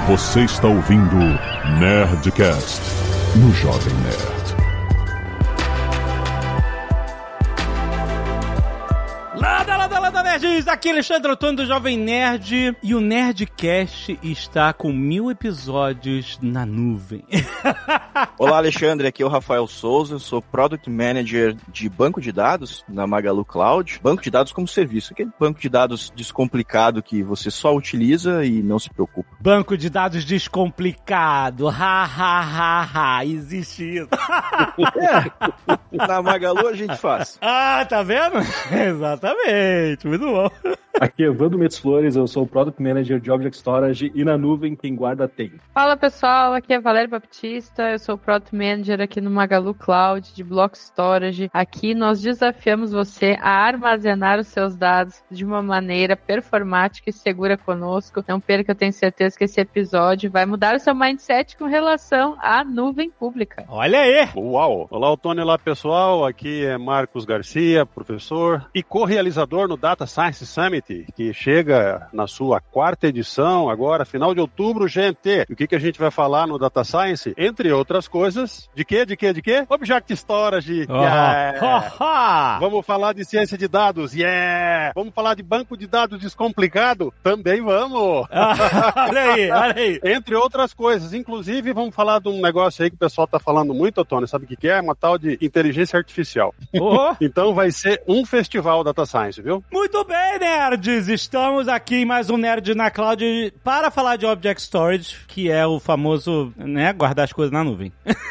Você está ouvindo Nerdcast no Jovem Nerd. Lada, nerds! Aqui é Alexandre Antônio do Jovem Nerd e o Nerdcast está com 1000 episódios na nuvem. Olá, Alexandre, aqui é o Rafael Souza, eu sou Product Manager de banco de dados na Magalu Cloud. Banco de dados como serviço, aquele banco de dados descomplicado que você só utiliza e não se preocupa. Banco de dados descomplicado, existe isso. Na Magalu a gente faz. Ah, tá vendo? Exatamente, muito bom. Aqui é Evandro Metz Flores, eu sou o Product Manager de Object Storage e na nuvem quem guarda tem. Fala pessoal, aqui é Valério Baptista, eu sou o Product Manager aqui no Magalu Cloud de Block Storage. Aqui nós desafiamos você a armazenar os seus dados de uma maneira performática e segura conosco. Não perca, eu tenho certeza que esse episódio vai mudar o seu mindset com relação à nuvem pública. Olha aí! Uau! Olá, Otônio, olá pessoal, aqui é Marcos Garcia, professor e co-realizador no Data Science Summit, que chega na sua 4ª edição agora, final de outubro, gente. E o que a gente vai falar no Data Science? Entre outras coisas, de quê? Object Storage, yeah! Vamos falar de ciência de dados, yeah! Vamos falar de banco de dados descomplicado? Também vamos! Olha aí! Entre outras coisas, inclusive vamos falar de um negócio aí que o pessoal tá falando muito, Antônio, sabe o que é? Uma tal de inteligência artificial. Então vai ser um festival Data Science, viu? Muito bem, nerds! Estamos aqui em mais um Nerd na Cloud para falar de Object Storage, que é o famoso, né, guardar as coisas na nuvem.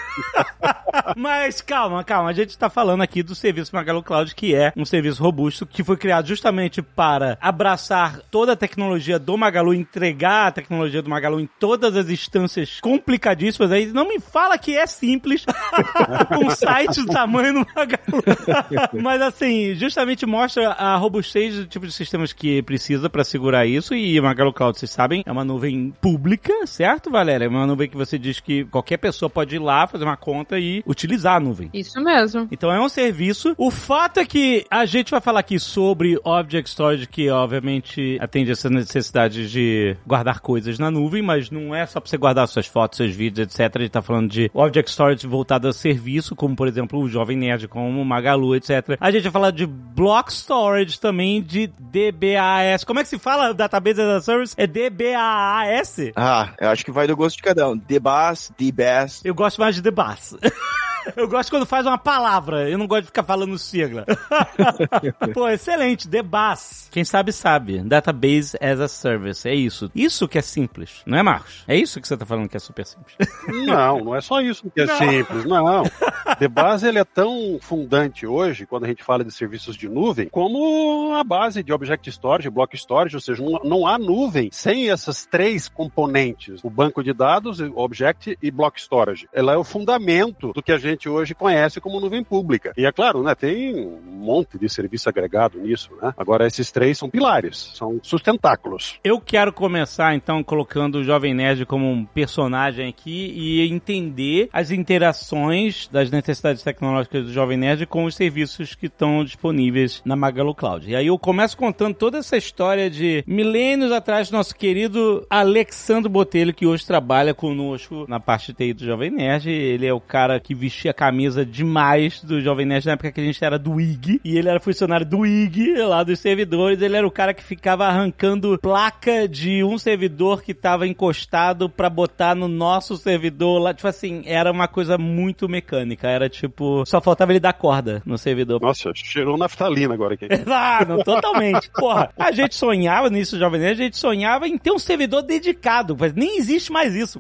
Mas calma, a gente tá falando aqui do serviço Magalu Cloud, que é um serviço robusto, que foi criado justamente para abraçar toda a tecnologia do Magalu, entregar a tecnologia do Magalu em todas as instâncias complicadíssimas. Aí não me fala que é simples um site do tamanho do Magalu. Mas assim, justamente mostra a robustez do tipo de sistemas que precisa para segurar isso. E o Magalu Cloud, vocês sabem, é uma nuvem pública, certo, Valéria? É uma nuvem que você diz que qualquer pessoa pode ir lá, fazer uma conta e utilizar a nuvem. Isso mesmo. Então é um serviço. O fato é que a gente vai falar aqui sobre Object Storage, que obviamente atende essa necessidade de guardar coisas na nuvem, mas não é só pra você guardar suas fotos, seus vídeos, etc. A gente tá falando de Object Storage voltado a serviço, como por exemplo o Jovem Nerd, como o Magalu, etc. A gente vai falar de Block Storage também, de DBAS. Como é que se fala Database as a Service? É DBAS? Eu acho que vai do gosto de cada um. DBAS. Eu gosto mais de DBAS. Eu gosto quando faz uma palavra. Eu não gosto de ficar falando sigla. Pô, excelente. DBAS. Quem sabe, sabe. Database as a Service. É isso. Isso que é simples. Não é, Marcos? É isso que você tá falando que é super simples. Não é só isso que é simples. Não. DBAS, ele é tão fundante hoje, quando a gente fala de serviços de nuvem, como a base de Object Storage, Block Storage, ou seja, não há nuvem sem essas 3 componentes. O banco de dados, Object e Block Storage. Ela é o fundamento do que a gente hoje conhece como nuvem pública. E é claro, né, tem um monte de serviço agregado nisso, né? Agora, esses 3 são pilares, são sustentáculos. Eu quero começar, então, colocando o Jovem Nerd como um personagem aqui e entender as interações das necessidades tecnológicas do Jovem Nerd com os serviços que estão disponíveis na Magalu Cloud. E aí eu começo contando toda essa história de milênios atrás, nosso querido Alexandre Botelho, que hoje trabalha conosco na parte de TI do Jovem Nerd. Ele é o cara que vestia a camisa demais do Jovem Nerd na época que a gente era do IG, e ele era funcionário do IG, lá dos servidores. Ele era o cara que ficava arrancando placa de um servidor que tava encostado pra botar no nosso servidor lá, tipo assim, era uma coisa muito mecânica, era tipo, só faltava ele dar corda no servidor. Nossa, cheirou naftalina agora aqui. Não, totalmente. Porra, a gente sonhava nisso do Jovem Nerd, a gente sonhava em ter um servidor dedicado, mas nem existe mais isso.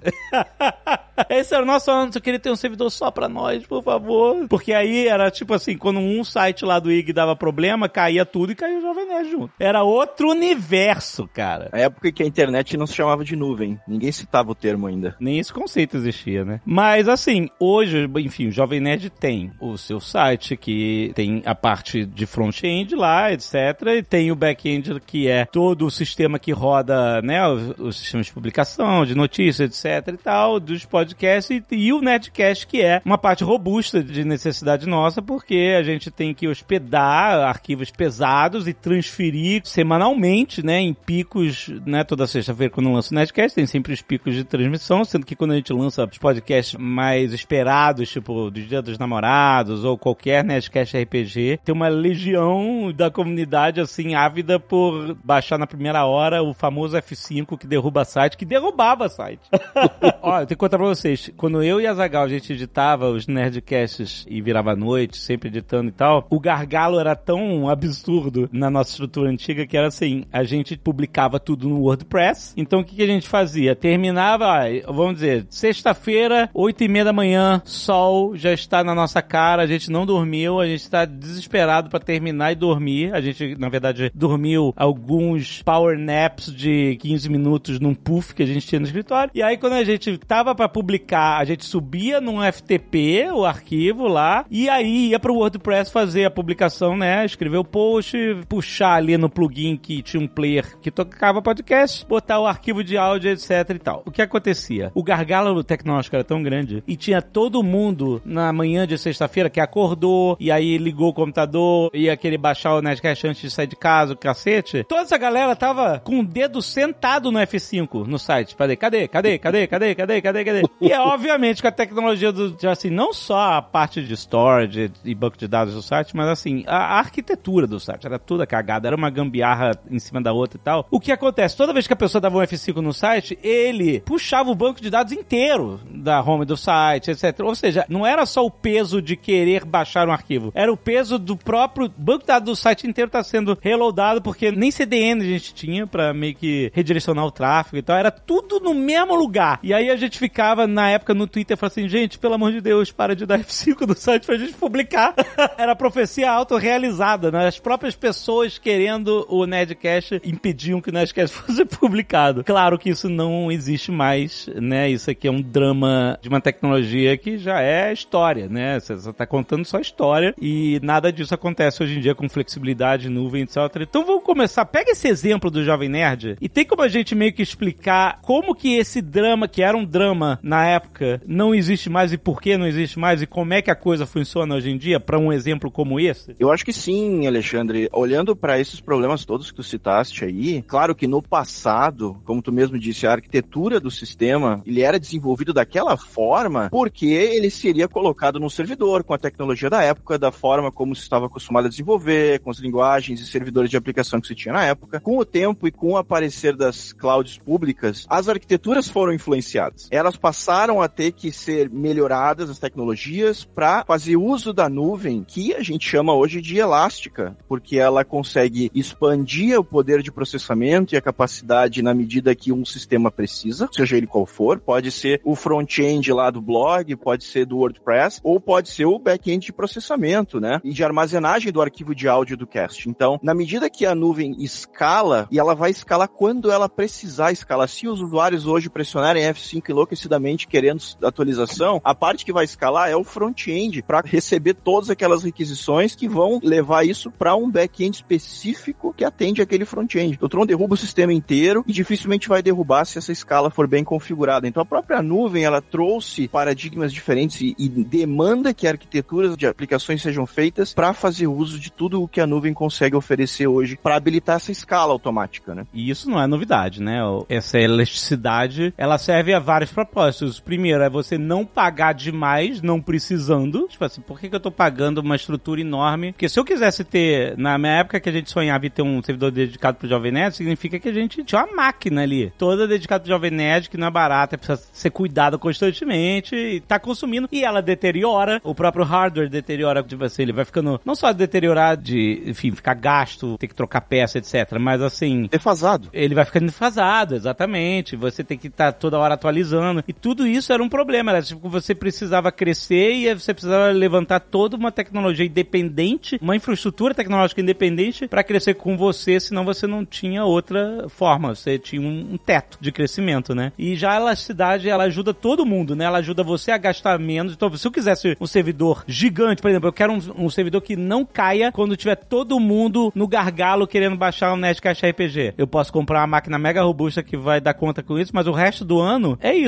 Esse era o nosso ano, eu queria ter um servidor só pra nós, por favor. Porque aí era tipo assim, quando um site lá do IG dava problema, caía tudo e caía o Jovem Nerd junto. Era outro universo, cara. A época que a internet não se chamava de nuvem. Ninguém citava o termo ainda. Nem esse conceito existia, né? Mas assim, hoje, enfim, o Jovem Nerd tem o seu site, que tem a parte de front-end lá, etc. E tem o back-end, que é todo o sistema que roda, né, o sistema de publicação, de notícias, etc. e tal, dos podcasts podcast, e o Nerdcast, que é uma parte robusta de necessidade nossa, porque a gente tem que hospedar arquivos pesados e transferir semanalmente, né, em picos, né, toda sexta-feira quando lança o Nerdcast, tem sempre os picos de transmissão, sendo que quando a gente lança os podcasts mais esperados, tipo do Dia dos Namorados ou qualquer Nerdcast RPG, tem uma legião da comunidade, assim, ávida por baixar na primeira hora o famoso F5 que derruba site, que derrubava site. Ó, eu tenho que contar pra vocês, quando eu e a Azaghal, a gente editava os Nerdcasts e virava à noite, sempre editando e tal, o gargalo era tão absurdo na nossa estrutura antiga que era assim, a gente publicava tudo no WordPress, então o que a gente fazia? Terminava, vamos dizer, sexta-feira, 8h30 da manhã, sol já está na nossa cara, a gente não dormiu, a gente está desesperado pra terminar e dormir, a gente, na verdade, dormiu alguns power naps de 15 minutos num puff que a gente tinha no escritório, e aí quando a gente tava pra publicar, a gente subia num FTP, o arquivo lá, e aí ia pro WordPress fazer a publicação, né, escrever o post, puxar ali no plugin que tinha um player que tocava podcast, botar o arquivo de áudio, etc e tal. O que acontecia? O gargalo tecnológico era tão grande e tinha todo mundo na manhã de sexta-feira que acordou e aí ligou o computador, ia querer baixar o Nerdcast antes de sair de casa, o cacete. Toda essa galera tava com o dedo sentado no F5 no site. Cadê? E é obviamente que a tecnologia assim, não só a parte de storage e banco de dados do site, mas assim, a arquitetura do site era toda cagada, era uma gambiarra em cima da outra e tal. O que acontece? Toda vez que a pessoa dava um F5 no site, ele puxava o banco de dados inteiro da home do site, etc. Ou seja, não era só o peso de querer baixar um arquivo, era o peso do próprio banco de dados do site inteiro tá sendo reloadado, porque nem CDN a gente tinha pra meio que redirecionar o tráfego e tal, era tudo no mesmo lugar. E aí a gente ficava, na época, no Twitter, falando assim, gente, pelo amor de Deus, para de dar F5 no site pra gente publicar. Era a profecia autorrealizada, né? As próprias pessoas querendo o Nerdcast impediam que o Nerdcast fosse publicado. Claro que isso não existe mais, né? Isso aqui é um drama de uma tecnologia que já é história, né? Você tá contando só história e nada disso acontece hoje em dia com flexibilidade, nuvem, etc. Então vamos começar. Pega esse exemplo do Jovem Nerd e tem como a gente meio que explicar como que esse drama, que era um drama na época, não existe mais e por que não existe mais e como é que a coisa funciona hoje em dia para um exemplo como esse? Eu acho que sim, Alexandre. Olhando para esses problemas todos que tu citaste aí, claro que no passado, como tu mesmo disse, a arquitetura do sistema, ele era desenvolvido daquela forma porque ele seria colocado num servidor com a tecnologia da época, da forma como se estava acostumado a desenvolver, com as linguagens e servidores de aplicação que se tinha na época. Com o tempo e com o aparecer das clouds públicas, as arquiteturas foram influenciadas. Elas passaram a ter que ser melhoradas, as tecnologias, para fazer uso da nuvem, que a gente chama hoje de elástica, porque ela consegue expandir o poder de processamento e a capacidade na medida que um sistema precisa, seja ele qual for, pode ser o front-end lá do blog, pode ser do WordPress, ou pode ser o back-end de processamento, né? E de armazenagem do arquivo de áudio do cast. Então, na medida que a nuvem escala, e ela vai escalar quando ela precisar escalar, se os usuários hoje pressionarem F5 enlouquecidamente querendo atualização, a parte que vai escalar é o front-end, para receber todas aquelas requisições que vão levar isso para um back-end específico que atende aquele front-end. O Tron derruba o sistema inteiro e dificilmente vai derrubar se essa escala for bem configurada. Então a própria nuvem, ela trouxe paradigmas diferentes e demanda que arquiteturas de aplicações sejam feitas para fazer uso de tudo o que a nuvem consegue oferecer hoje para habilitar essa escala automática, né? E isso não é novidade, né? Essa elasticidade, ela serve a vários propósitos. Primeiro, é você não pagar demais, não precisando. Tipo assim, por que eu tô pagando uma estrutura enorme? Porque se eu quisesse ter, na minha época que a gente sonhava em ter um servidor dedicado pro Jovem Nerd, significa que a gente tinha uma máquina ali, toda dedicada pro Jovem Nerd, que não é barata, precisa ser cuidada constantemente, e tá consumindo, e ela deteriora, o próprio hardware deteriora, tipo assim, ele vai ficando, não só deteriorar de, enfim, ficar gasto, ter que trocar peça, etc, mas assim... defasado. Ele vai ficando defasado, exatamente, você tem que estar toda hora atualizando, e tudo isso era um problema, era tipo, você precisava crescer e você precisava levantar toda uma tecnologia independente, uma infraestrutura tecnológica independente para crescer com você, senão você não tinha outra forma, você tinha um teto de crescimento, né? E já a elasticidade, ela ajuda todo mundo, né? Ela ajuda você a gastar menos. Então, se eu quisesse um servidor gigante, por exemplo, eu quero um servidor que não caia quando tiver todo mundo no gargalo querendo baixar um Nerdcast RPG. Eu posso comprar uma máquina mega robusta que vai dar conta com isso, mas o resto do ano é isso. Eu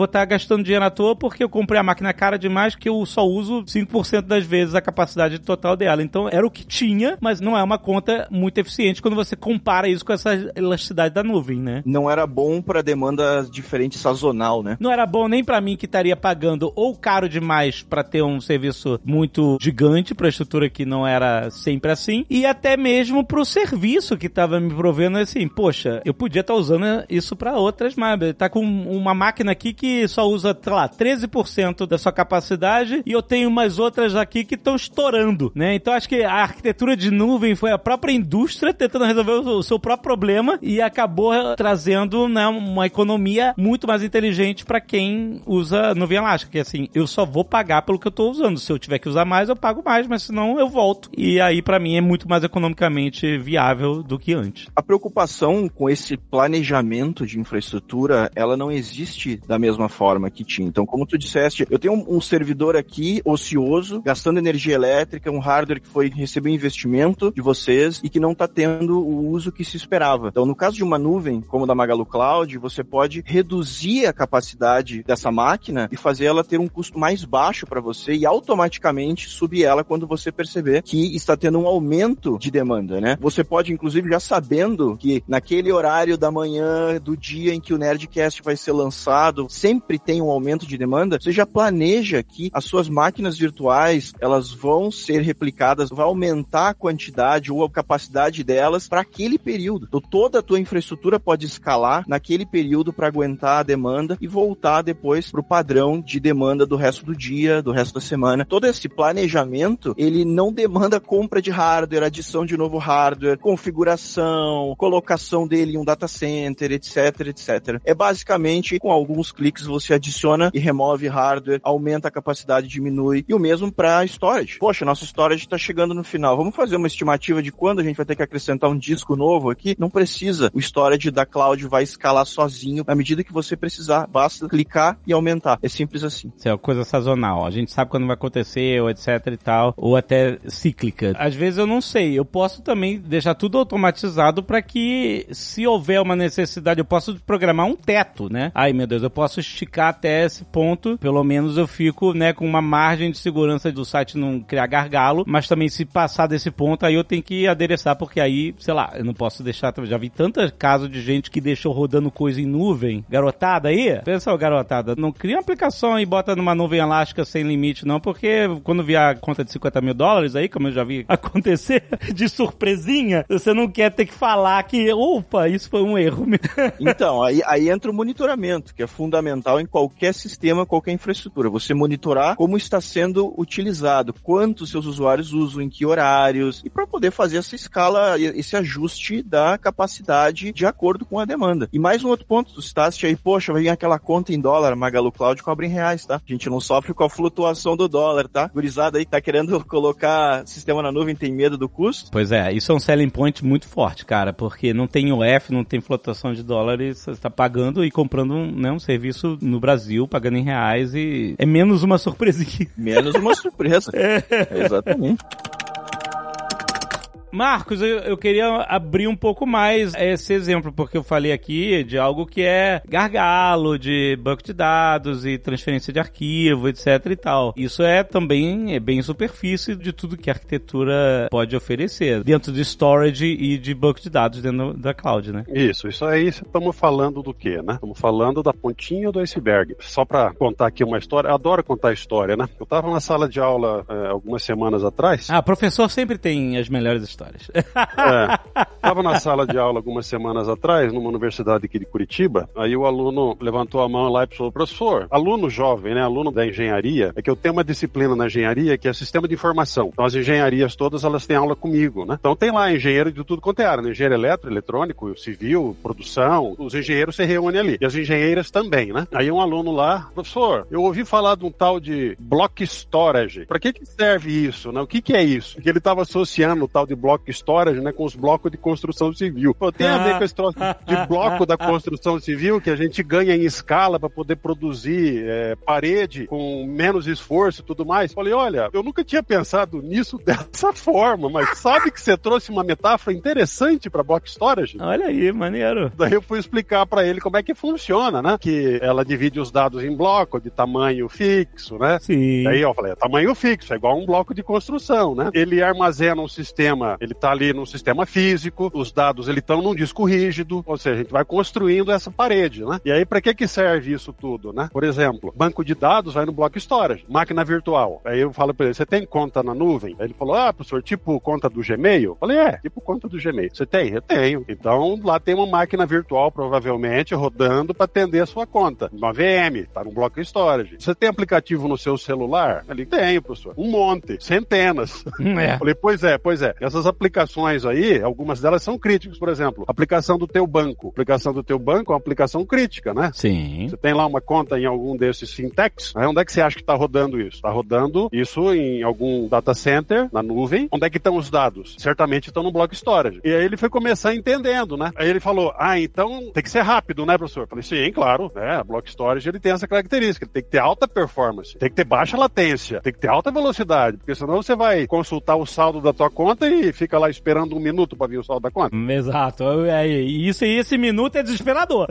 vou estar gastando dinheiro à toa porque eu comprei a máquina cara demais que eu só uso 5% das vezes a capacidade total dela. Então era o que tinha, mas não é uma conta muito eficiente quando você compara isso com essa elasticidade da nuvem, né? Não era bom para demanda diferente sazonal, né? Não era bom nem para mim que estaria pagando ou caro demais para ter um serviço muito gigante para a estrutura que não era sempre assim, e até mesmo pro serviço que tava me provendo assim, poxa, eu podia estar usando isso para outras, mas tá com uma máquina aqui que só usa, sei lá, 13% da sua capacidade e eu tenho umas outras aqui que estão estourando, né? Então acho que a arquitetura de nuvem foi a própria indústria tentando resolver o seu próprio problema e acabou trazendo, né, uma economia muito mais inteligente para quem usa nuvem elástica, que assim, eu só vou pagar pelo que eu tô usando. Se eu tiver que usar mais, eu pago mais, mas senão eu volto. E aí, para mim, é muito mais economicamente viável do que antes. A preocupação com esse planejamento de infraestrutura, ela não existe da mesma forma que tinha. Então, como tu disseste, eu tenho um servidor aqui ocioso, gastando energia elétrica, um hardware que recebeu investimento de vocês e que não está tendo o uso que se esperava. Então, no caso de uma nuvem, como da Magalu Cloud, você pode reduzir a capacidade dessa máquina e fazer ela ter um custo mais baixo para você e automaticamente subir ela quando você perceber que está tendo um aumento de demanda, né? Você pode, inclusive, já sabendo que naquele horário da manhã, do dia em que o Nerdcast vai ser lançado, sempre tem um aumento de demanda, você já planeja que as suas máquinas virtuais, elas vão ser replicadas, vai aumentar a quantidade ou a capacidade delas para aquele período. Então, toda a tua infraestrutura pode escalar naquele período para aguentar a demanda e voltar depois para o padrão de demanda do resto do dia, do resto da semana. Todo esse planejamento, ele não demanda compra de hardware, adição de novo hardware, configuração, colocação dele em um data center, etc, etc. É basicamente, com alguns cliques, você adiciona e remove hardware, aumenta a capacidade, diminui. E o mesmo para storage. Poxa, nosso storage está chegando no final. Vamos fazer uma estimativa de quando a gente vai ter que acrescentar um disco novo aqui? Não precisa. O storage da cloud vai escalar sozinho na medida que você precisar. Basta clicar e aumentar. É simples assim. Isso é uma coisa sazonal. A gente sabe quando vai acontecer, ou etc e tal, ou até cíclica. Às vezes eu não sei. Eu posso também deixar tudo automatizado para que, se houver uma necessidade, eu posso programar um teto, né? Ai, meu Deus, eu posso esticar até esse ponto. Pelo menos eu fico, né, com uma margem de segurança do site não criar gargalo, mas também se passar desse ponto, aí eu tenho que adereçar, porque aí, sei lá, eu não posso deixar, já vi tantos casos de gente que deixou rodando coisa em nuvem. Garotada aí? Pensa, garotada, não cria uma aplicação e bota numa nuvem elástica sem limite, não, porque quando vier a conta de $50 mil aí, como eu já vi acontecer, de surpresinha, você não quer ter que falar que, opa, isso foi um erro. Então, aí entra o monitoramento, que é fundamental em qualquer sistema, qualquer infraestrutura. Você monitorar como está sendo utilizado, quantos seus usuários usam, em que horários, e para poder fazer essa escala, esse ajuste da capacidade de acordo com a demanda. E mais um outro ponto, tu citaste aí, poxa, vai vir aquela conta em dólar, Magalu Cloud cobra em reais, tá? A gente não sofre com a flutuação do dólar, tá? Gurizada aí que tá querendo colocar sistema na nuvem, tem medo do custo? Pois é, isso é um selling point muito forte, cara, porque não tem UF, não tem flutuação de dólar e você está pagando e comprando um serviço no Brasil, pagando em reais e é menos uma surpresinha. Menos uma surpresa. Exatamente. Marcos, eu queria abrir um pouco mais esse exemplo, porque eu falei aqui de algo que é gargalo, de banco de dados e transferência de arquivo, etc e tal. Isso também é bem superfície de tudo que a arquitetura pode oferecer, dentro de storage e de banco de dados dentro da cloud, né? Isso aí estamos falando do quê, né? Estamos falando da pontinha do iceberg. Só para contar aqui uma história, eu adoro contar história, né? Eu estava na sala de aula algumas semanas atrás. Professor sempre tem as melhores histórias. Estava na sala de aula algumas semanas atrás, numa universidade aqui de Curitiba, aí o aluno levantou a mão lá e falou, professor, aluno jovem, né, aluno da engenharia, é que eu tenho uma disciplina na engenharia que é sistema de informação. Então as engenharias todas, elas têm aula comigo, né? Então tem lá engenheiro de tudo quanto é área, né? Engenheiro elétrico, eletrônico, civil, produção, os engenheiros se reúnem ali, e as engenheiras também, né? Aí um aluno lá, professor, eu ouvi falar de um tal de block storage. Para que serve isso, né? O que é isso? Porque ele estava associando o tal de block block storage, né, com os blocos de construção civil. Pô, tem a ver com esse troço de bloco da construção civil, que a gente ganha em escala para poder produzir parede com menos esforço e tudo mais. Falei, olha, eu nunca tinha pensado nisso dessa forma, mas sabe que você trouxe uma metáfora interessante para block storage? Olha aí, maneiro. Daí eu fui explicar para ele como é que funciona, né? Que ela divide os dados em bloco de tamanho fixo, né? Sim. Daí eu falei, tamanho fixo, é igual um bloco de construção, né? Ele armazena um sistema, ele tá ali num sistema físico, os dados ele estão num disco rígido, ou seja, a gente vai construindo essa parede, né? E aí para que serve isso tudo, né? Por exemplo, banco de dados vai no block storage, máquina virtual. Aí eu falo para ele, você tem conta na nuvem? Aí ele falou, professor, tipo conta do Gmail? Eu falei, tipo conta do Gmail. Você tem? Eu tenho. Então lá tem uma máquina virtual, provavelmente, rodando para atender a sua conta. Uma VM, tá no block storage. Você tem aplicativo no seu celular? Ele tem, professor. Um monte, centenas. Falei, pois é. Essas aplicações aí, algumas delas são críticas, por exemplo, aplicação do teu banco. A aplicação do teu banco é uma aplicação crítica, né? Sim. Você tem lá uma conta em algum desses fintechs, né? Onde é que você acha que está rodando isso? Está rodando isso em algum data center, na nuvem. Onde é que estão os dados? Certamente estão no block storage. E aí ele foi começar entendendo, né? Aí ele falou, então tem que ser rápido, né, professor? Eu falei, sim, claro, né? A block storage ele tem essa característica, ele tem que ter alta performance, tem que ter baixa latência, tem que ter alta velocidade, porque senão você vai consultar o saldo da tua conta e fica lá esperando 1 minuto para vir o saldo da conta. Exato. Esse minuto é desesperador.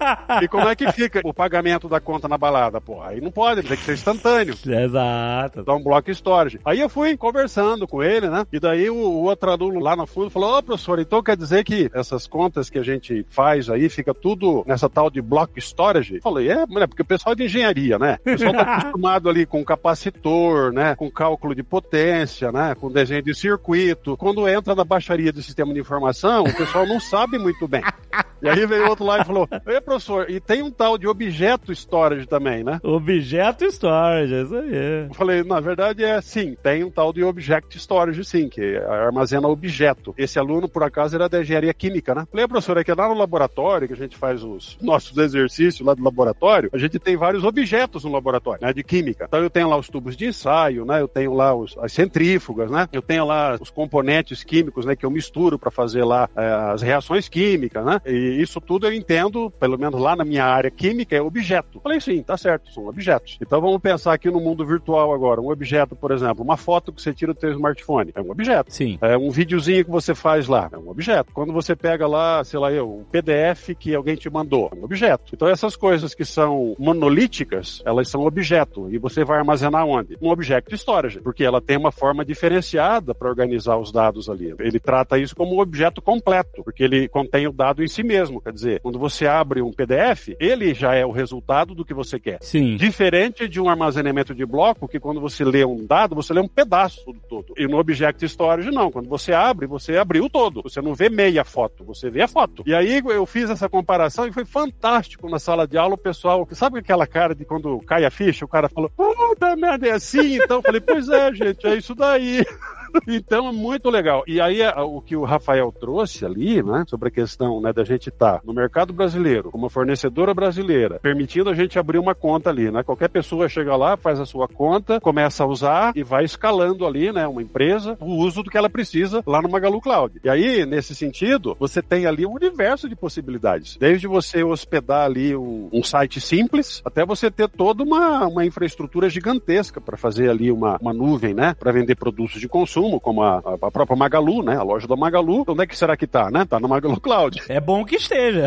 E como é que fica o pagamento da conta na balada? Pô, aí não pode, tem que ser instantâneo. Exato. Então, block storage. Aí eu fui conversando com ele, né? E daí o outro aluno lá no fundo falou, professor, então quer dizer que essas contas que a gente faz aí, fica tudo nessa tal de block storage? Eu falei, porque o pessoal é de engenharia, né? O pessoal tá acostumado ali com capacitor, né? Com cálculo de potência, né? Com desenho de circuito. Quando entra na baixaria do sistema de informação, o pessoal não sabe muito bem. E aí veio outro lá e falou, professor, e tem um tal de objeto storage também, né? Objeto storage, isso aí. Eu falei, na verdade sim, tem um tal de object storage sim, que armazena objeto. Esse aluno, por acaso, era da engenharia química, né? Falei, professor, é que lá no laboratório, que a gente faz os nossos exercícios lá do laboratório, a gente tem vários objetos no laboratório, né, de química. Então eu tenho lá os tubos de ensaio, né, eu tenho lá as centrífugas, né, eu tenho lá os componentes químicos, né, que eu misturo para fazer lá as reações químicas, né, e isso tudo eu entendo, pelo menos lá na minha área química, é objeto. Falei, sim, tá certo, são objetos. Então vamos pensar aqui no mundo virtual agora, um objeto, por exemplo, uma foto que você tira do teu smartphone, é um objeto. Sim. Um videozinho que você faz lá, é um objeto. Quando você pega lá, sei lá, um PDF que alguém te mandou, é um objeto. Então essas coisas que são monolíticas, elas são objeto. E você vai armazenar onde? Um object storage, porque ela tem uma forma diferenciada para organizar os dados ali. Ele trata isso como um objeto completo, porque ele contém o dado em si mesmo. Quer dizer, quando você abre um PDF, ele já é o resultado do que você quer. Sim. Diferente de um armazenamento de bloco, que quando você lê um dado, você lê um pedaço do todo. E no object storage, não. Quando você abre, você abriu todo. Você não vê meia foto, você vê a foto. E aí eu fiz essa comparação e foi fantástico na sala de aula. O pessoal, sabe aquela cara de quando cai a ficha, o cara falou, puta merda, é assim? Então eu falei, pois é, gente, é isso daí. Então é muito legal. E aí o que o Rafael trouxe ali, né, sobre a questão, né, da gente estar no mercado brasileiro, como fornecedora brasileira, permitindo a gente abrir uma conta ali, né? Qualquer pessoa chega lá, faz a sua conta, começa a usar e vai escalando ali, né, uma empresa, o uso do que ela precisa lá no Magalu Cloud. E aí, nesse sentido, você tem ali um universo de possibilidades. Desde você hospedar ali um site simples, até você ter toda uma infraestrutura gigantesca para fazer ali uma nuvem, né, para vender produtos de consumo, como a própria Magalu, né? A loja da Magalu. Onde é que será que tá, né? Tá no Magalu Cloud. É bom que esteja.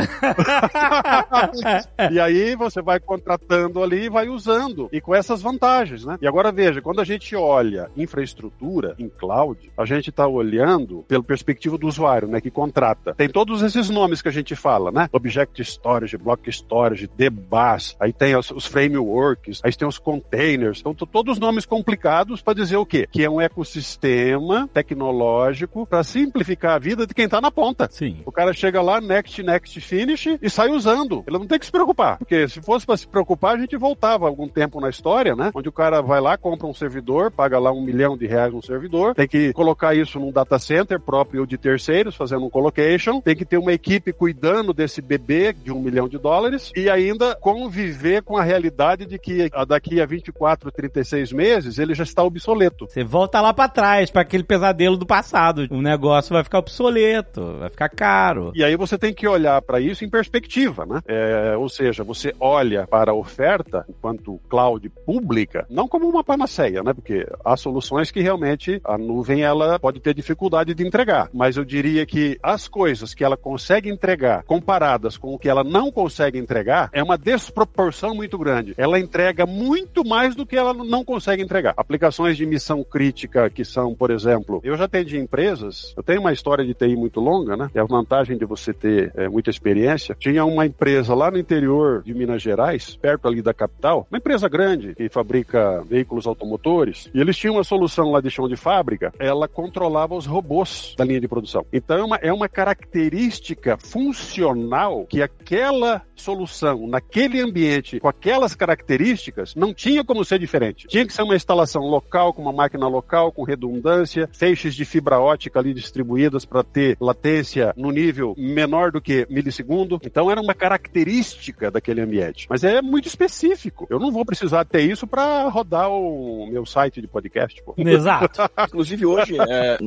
E aí você vai contratando ali e vai usando. E com essas vantagens, né? E agora veja, quando a gente olha infraestrutura em cloud, a gente tá olhando pela perspectiva do usuário, né? Que contrata. Tem todos esses nomes que a gente fala, né? Object Storage, Block Storage, DBaaS, aí tem os frameworks, aí tem os containers. Então, todos os nomes complicados para dizer o quê? Que é um ecossistema tecnológico para simplificar a vida de quem tá na ponta. Sim. O cara chega lá, next, finish, e sai usando. Ele não tem que se preocupar, porque se fosse para se preocupar, a gente voltava algum tempo na história, né? Onde o cara vai lá, compra um servidor, paga lá R$1 milhão no servidor, tem que colocar isso num data center próprio ou de terceiros, fazendo um colocation, tem que ter uma equipe cuidando desse bebê de $1 milhão e ainda conviver com a realidade de que daqui a 24, 36 meses ele já está obsoleto. Você volta lá pra trás, para aquele pesadelo do passado. O negócio vai ficar obsoleto, vai ficar caro. E aí você tem que olhar para isso em perspectiva, né? Ou seja, você olha para a oferta enquanto cloud pública, não como uma panaceia, né? Porque há soluções que realmente a nuvem ela pode ter dificuldade de entregar. Mas eu diria que as coisas que ela consegue entregar comparadas com o que ela não consegue entregar é uma desproporção muito grande. Ela entrega muito mais do que ela não consegue entregar. Aplicações de missão crítica que são, por exemplo, eu já atendi empresas, eu tenho uma história de TI muito longa, né? É a vantagem de você ter muita experiência. Tinha uma empresa lá no interior de Minas Gerais, perto ali da capital, uma empresa grande que fabrica veículos automotores, e eles tinham uma solução lá de chão de fábrica, ela controlava os robôs da linha de produção. Então é uma característica funcional que aquela solução, naquele ambiente, com aquelas características, não tinha como ser diferente. Tinha que ser uma instalação local, com uma máquina local, com redundância, feixes de fibra ótica ali distribuídas para ter latência no nível menor do que milissegundo. Então era uma característica daquele ambiente. Mas é muito específico. Eu não vou precisar ter isso para rodar o meu site de podcast. Pô. Exato. Inclusive hoje,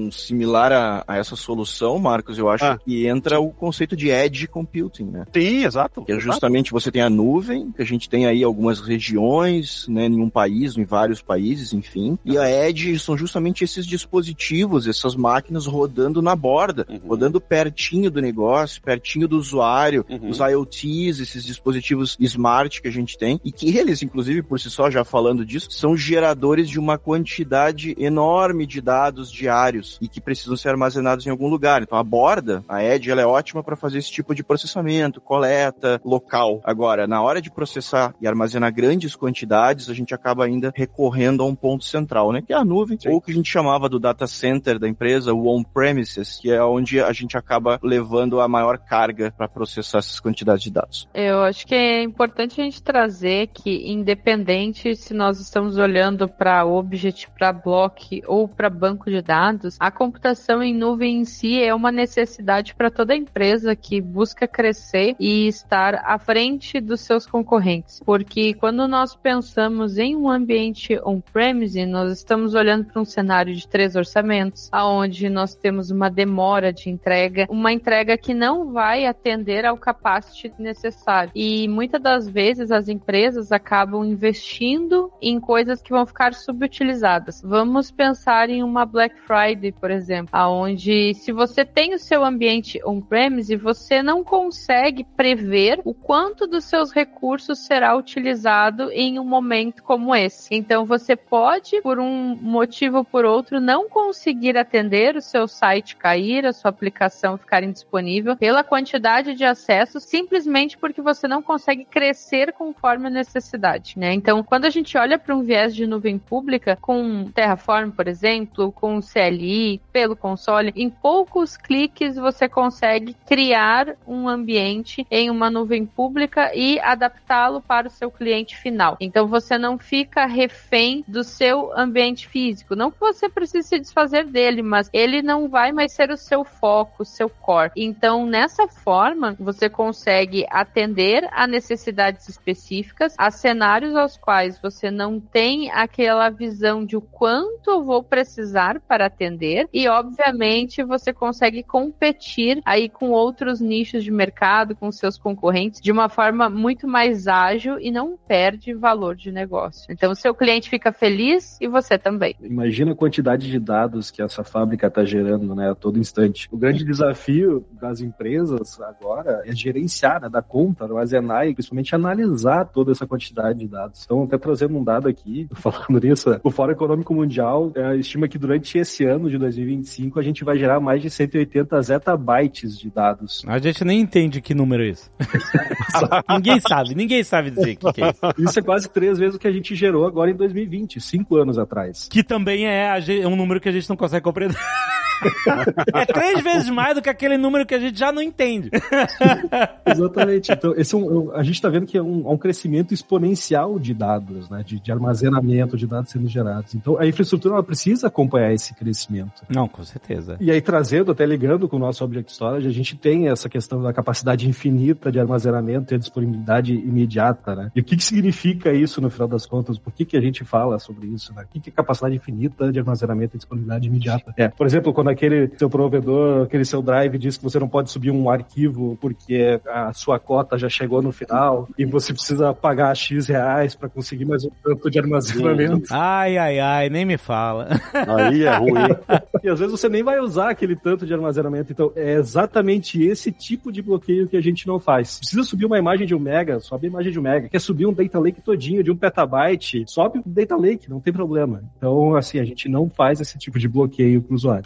similar a essa solução, Marcos, eu acho que entra o conceito de Edge Computing, né? Sim, exato. Que é justamente você tem a nuvem, que a gente tem aí algumas regiões, né, em um país, em vários países, enfim. E a Edge são justamente esses dispositivos, essas máquinas rodando na borda, rodando pertinho do negócio, pertinho do usuário, os IoTs, esses dispositivos smart que a gente tem, e que eles, inclusive, por si só, já falando disso, são geradores de uma quantidade enorme de dados diários e que precisam ser armazenados em algum lugar. Então a borda, a Edge, ela é ótima para fazer esse tipo de processamento, coleta local. Agora, na hora de processar e armazenar grandes quantidades, a gente acaba ainda recorrendo a um ponto central, né? Que é a nuvem, ou o que a gente chamava do data center da empresa, o on-premises, que é onde a gente acaba levando a maior carga para processar essas quantidades de dados. Eu acho que é importante a gente trazer que, independente se nós estamos olhando para Object, para Block ou para banco de dados, a computação em nuvem em si é uma necessidade para toda empresa que busca crescer e estar à frente dos seus concorrentes. Porque quando nós pensamos em um ambiente on-premise, nós estamos olhando para um cenário de 3 orçamentos, onde nós temos uma demora de entrega, uma entrega que não vai atender ao capacity necessário. E muitas das vezes as empresas acabam investindo em coisas que vão ficar subutilizadas. Vamos pensar em uma Black Friday, por exemplo, onde se você tem o seu ambiente on-premise, você não consegue prever o quanto dos seus recursos será utilizado em um momento como esse. Então você pode, por um motivo ou por outro, não conseguir atender, o seu site cair, a sua aplicação ficar indisponível pela quantidade de acessos, simplesmente porque você não consegue crescer conforme a necessidade, né? Então, quando a gente olha para um viés de nuvem pública, com Terraform, por exemplo, com CLI, pelo console, em poucos cliques você consegue criar um ambiente em uma nuvem pública e adaptá-lo para o seu cliente final. Então, você não fica refém do seu ambiente físico. Não que você precise se desfazer dele, mas ele não vai mais ser o seu foco, o seu core. Então, nessa forma, você consegue atender a necessidades específicas, a cenários aos quais você não tem aquela visão de o quanto eu vou precisar para atender e, obviamente, você consegue competir aí com outros nichos de mercado, com seus concorrentes, de uma forma muito mais ágil e não perde valor de negócio. Então, o seu cliente fica feliz e você também. Imagina a quantidade de dados que essa fábrica está gerando, né, a todo instante. O grande desafio das empresas agora é gerenciar, né, dar conta, armazenar e principalmente analisar toda essa quantidade de dados. Então, até trazendo um dado aqui, falando nisso, o Fórum Econômico Mundial estima que durante esse ano de 2025 a gente vai gerar mais de 180 zettabytes de dados. A gente nem entende que número é esse. Ninguém sabe dizer o que é isso. Isso é quase 3 vezes o que a gente gerou agora em 2020, 5 anos atrás. Que também é um número que a gente não consegue compreender. É 3 vezes mais do que aquele número que a gente já não entende. Exatamente. Então, esse a gente está vendo que é um crescimento exponencial de dados, né? De armazenamento de dados sendo gerados. Então, a infraestrutura ela precisa acompanhar esse crescimento. Não, com certeza. E aí, trazendo, até ligando com o nosso Object Storage, a gente tem essa questão da capacidade infinita de armazenamento e a disponibilidade imediata, né? E o que significa isso, no final das contas? Por que a gente fala sobre isso, né? O que é capacidade infinita de armazenamento e disponibilidade imediata? Por exemplo, quando aquele seu provedor, aquele seu drive diz que você não pode subir um arquivo porque a sua cota já chegou no final e você precisa pagar X reais para conseguir mais um tanto de armazenamento. Ai, nem me fala. Aí é ruim. E às vezes você nem vai usar aquele tanto de armazenamento. Então, é exatamente esse tipo de bloqueio que a gente não faz. Precisa subir uma imagem de 1 mega, sobe a imagem de 1 mega. Quer subir um data lake todinho de 1 petabyte, sobe o data lake, não tem problema. Então, assim, a gente não faz esse tipo de bloqueio pro usuário.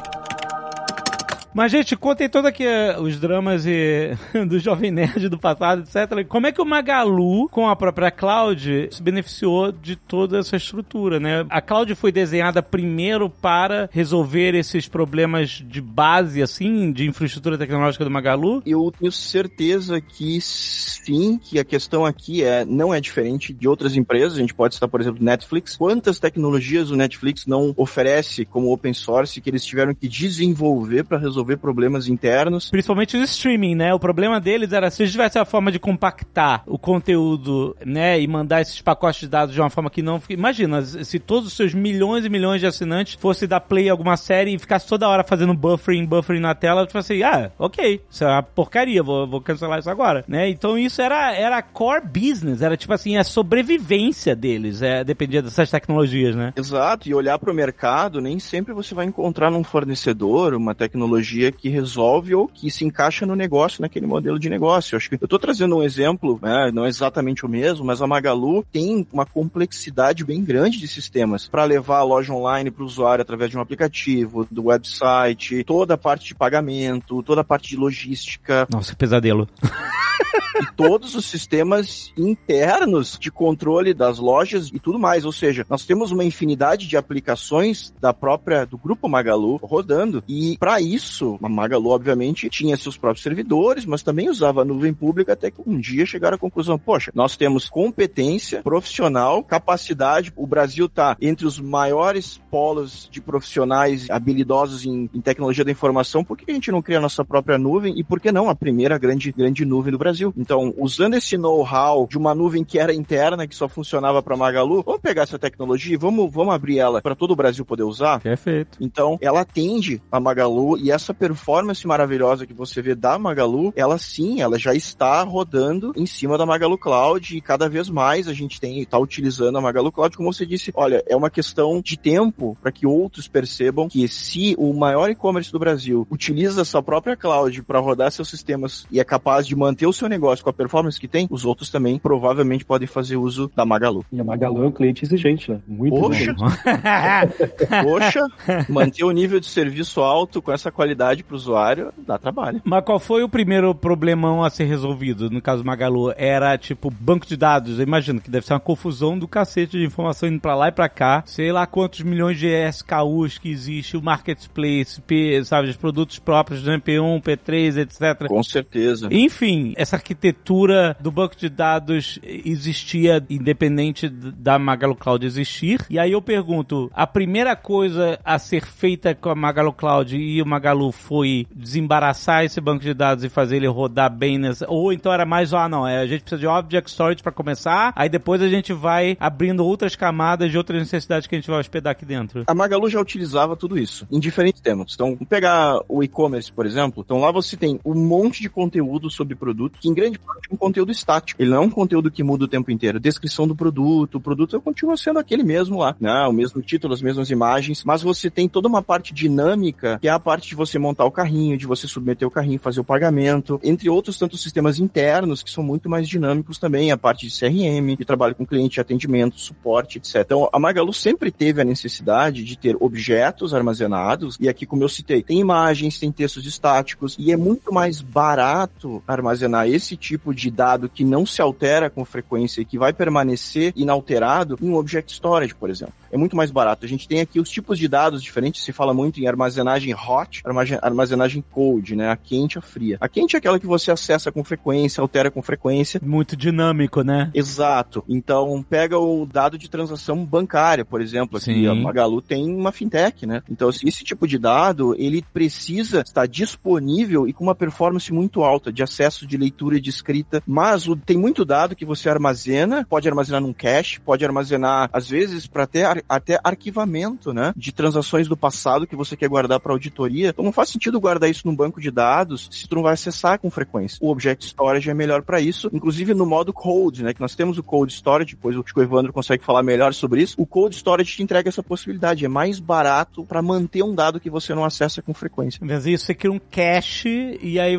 Mas, gente, contem todos aqui os dramas do Jovem Nerd do passado, etc. Como é que o Magalu, com a própria cloud, se beneficiou de toda essa estrutura, né? A cloud foi desenhada primeiro para resolver esses problemas de base, assim, de infraestrutura tecnológica do Magalu? Eu tenho certeza que sim, que a questão aqui não é diferente de outras empresas. A gente pode citar, por exemplo, Netflix. Quantas tecnologias o Netflix não oferece como open source que eles tiveram que desenvolver para resolver problemas internos. Principalmente o streaming, né? O problema deles era se eles tivessem a forma de compactar o conteúdo, né? E mandar esses pacotes de dados de uma forma que não... Imagina, se todos os seus milhões e milhões de assinantes fossem dar play a alguma série e ficasse toda hora fazendo buffering na tela, tipo assim, ok, isso é uma porcaria, vou cancelar isso agora, né? Então isso era core business, era tipo assim, a sobrevivência deles, dependia dessas tecnologias, né? Exato, e olhar para o mercado, nem sempre você vai encontrar num fornecedor uma tecnologia que resolve ou que se encaixa no negócio, naquele modelo de negócio. Acho que eu estou trazendo um exemplo, não é exatamente o mesmo, mas a Magalu tem uma complexidade bem grande de sistemas para levar a loja online para o usuário através de um aplicativo, do website, toda a parte de pagamento, toda a parte de logística. Nossa, pesadelo. E todos os sistemas internos de controle das lojas e tudo mais. Ou seja, nós temos uma infinidade de aplicações do grupo Magalu rodando. E para isso, a Magalu, obviamente, tinha seus próprios servidores, mas também usava a nuvem pública até que um dia chegaram à conclusão, poxa, nós temos competência profissional, capacidade. O Brasil está entre os maiores polos de profissionais habilidosos em tecnologia da informação. Por que a gente não cria a nossa própria nuvem? E por que não a primeira grande nuvem do Brasil? Então, usando esse know-how de uma nuvem que era interna, que só funcionava para Magalu, vamos pegar essa tecnologia e vamos abrir ela para todo o Brasil poder usar? Perfeito. Então, ela atende a Magalu e essa performance maravilhosa que você vê da Magalu, ela já está rodando em cima da Magalu Cloud e cada vez mais a gente está utilizando a Magalu Cloud. Como você disse, olha, é uma questão de tempo para que outros percebam que se o maior e-commerce do Brasil utiliza essa própria cloud para rodar seus sistemas e é capaz de manter o seu negócio com a performance que tem, os outros também provavelmente podem fazer uso da Magalu. E a Magalu é um cliente exigente, né? Muito exigente. Poxa, manter o nível de serviço alto com essa qualidade para o usuário dá trabalho. Mas qual foi o primeiro problemão a ser resolvido? No caso do Magalu, era tipo banco de dados. Eu imagino que deve ser uma confusão do cacete de informação indo pra lá e pra cá. Sei lá quantos milhões de SKUs que existe, o marketplace, sabe, os produtos próprios do MP1, P3, etc. Com certeza. Enfim, essa arquitetura do banco de dados existia independente da Magalu Cloud existir. E aí eu pergunto, a primeira coisa a ser feita com a Magalu Cloud e o Magalu foi desembaraçar esse banco de dados e fazer ele rodar bem nessa... Ou então era mais, a gente precisa de Object Storage para começar, aí depois a gente vai abrindo outras camadas de outras necessidades que a gente vai hospedar aqui dentro. A Magalu já utilizava tudo isso, em diferentes temas. Então, vamos pegar o e-commerce, por exemplo. Então, lá você tem um monte de conteúdo sobre produto, que em grande parte é um conteúdo estático. Ele não é um conteúdo que muda o tempo inteiro. Descrição do produto, o produto continua sendo aquele mesmo lá, né? O mesmo título, as mesmas imagens, mas você tem toda uma parte dinâmica, que é a parte de você montar o carrinho, de você submeter o carrinho, fazer o pagamento, entre outros tantos sistemas internos que são muito mais dinâmicos também, a parte de CRM, de trabalho com cliente, atendimento, suporte, etc. Então, a Magalu sempre teve a necessidade de ter objetos armazenados, e aqui, como eu citei, tem imagens, tem textos estáticos, e é muito mais barato armazenar esse tipo de dado que não se altera com frequência e que vai permanecer inalterado em um Object Storage, por exemplo. é muito mais barato. A gente tem aqui os tipos de dados diferentes, se fala muito em armazenagem hot, armazenagem cold, né? A quente e a fria. A quente é aquela que você acessa com frequência, altera com frequência. Muito dinâmico, né? Exato. Então, pega o dado de transação bancária, por exemplo. Aqui, a Magalu tem uma fintech, né? Então, assim, esse tipo de dado, ele precisa estar disponível e com uma performance muito alta de acesso, de leitura e de escrita. Mas tem muito dado que você armazena, pode armazenar num cache, pode armazenar, às vezes, para até arquivamento, né? De transações do passado que você quer guardar para auditoria. Então, não faz sentido guardar isso num banco de dados se tu não vai acessar com frequência. O Object Storage é melhor para isso, inclusive no modo Cold, né? Que nós temos o Cold Storage, depois o Evandro consegue falar melhor sobre isso. O Cold Storage te entrega essa possibilidade, é mais barato para manter um dado que você não acessa com frequência. Mas isso você cria um cache e aí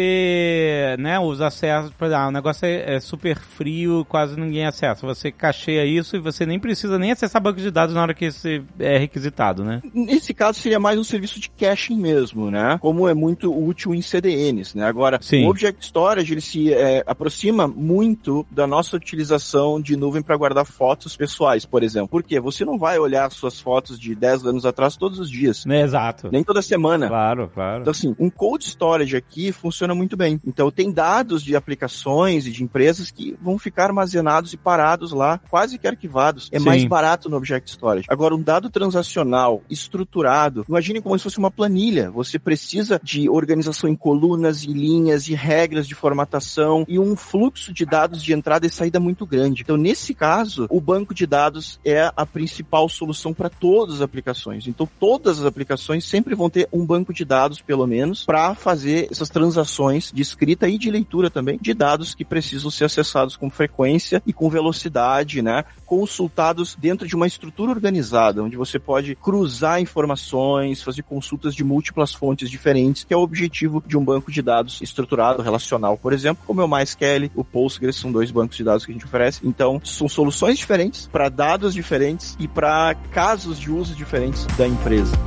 você, né, os acessos, por exemplo, o negócio é super frio, quase ninguém acessa. Você cacheia isso e você nem precisa nem acessar banco de dados na hora que isso é requisitado, né? Nesse caso seria mais um serviço de caching mesmo, né? Como é muito útil em CDNs, né? Agora, o Object Storage, ele se aproxima muito da nossa utilização de nuvem para guardar fotos pessoais, por exemplo. Por quê? Você não vai olhar suas fotos de 10 anos atrás todos os dias. Exato. Nem toda semana. Claro. Então, assim, um cold storage aqui funciona muito bem. Então, tem dados de aplicações e de empresas que vão ficar armazenados e parados lá, quase que arquivados. É mais barato no Object Storage. Agora, um dado transacional estruturado, imagine como se fosse uma planilha. Você precisa de organização em colunas e linhas e regras de formatação e um fluxo de dados de entrada e saída muito grande. Então, nesse caso, o banco de dados é a principal solução para todas as aplicações. Então, todas as aplicações sempre vão ter um banco de dados, pelo menos, para fazer essas transações de escrita e de leitura também, de dados que precisam ser acessados com frequência e com velocidade, né? Consultados dentro de uma estrutura organizada, onde você pode cruzar informações, fazer consultas de múltiplas fontes diferentes, que é o objetivo de um banco de dados estruturado, relacional, por exemplo, como é o MySQL, o Postgres, são 2 bancos de dados que a gente oferece. Então, são soluções diferentes, para dados diferentes e para casos de uso diferentes da empresa.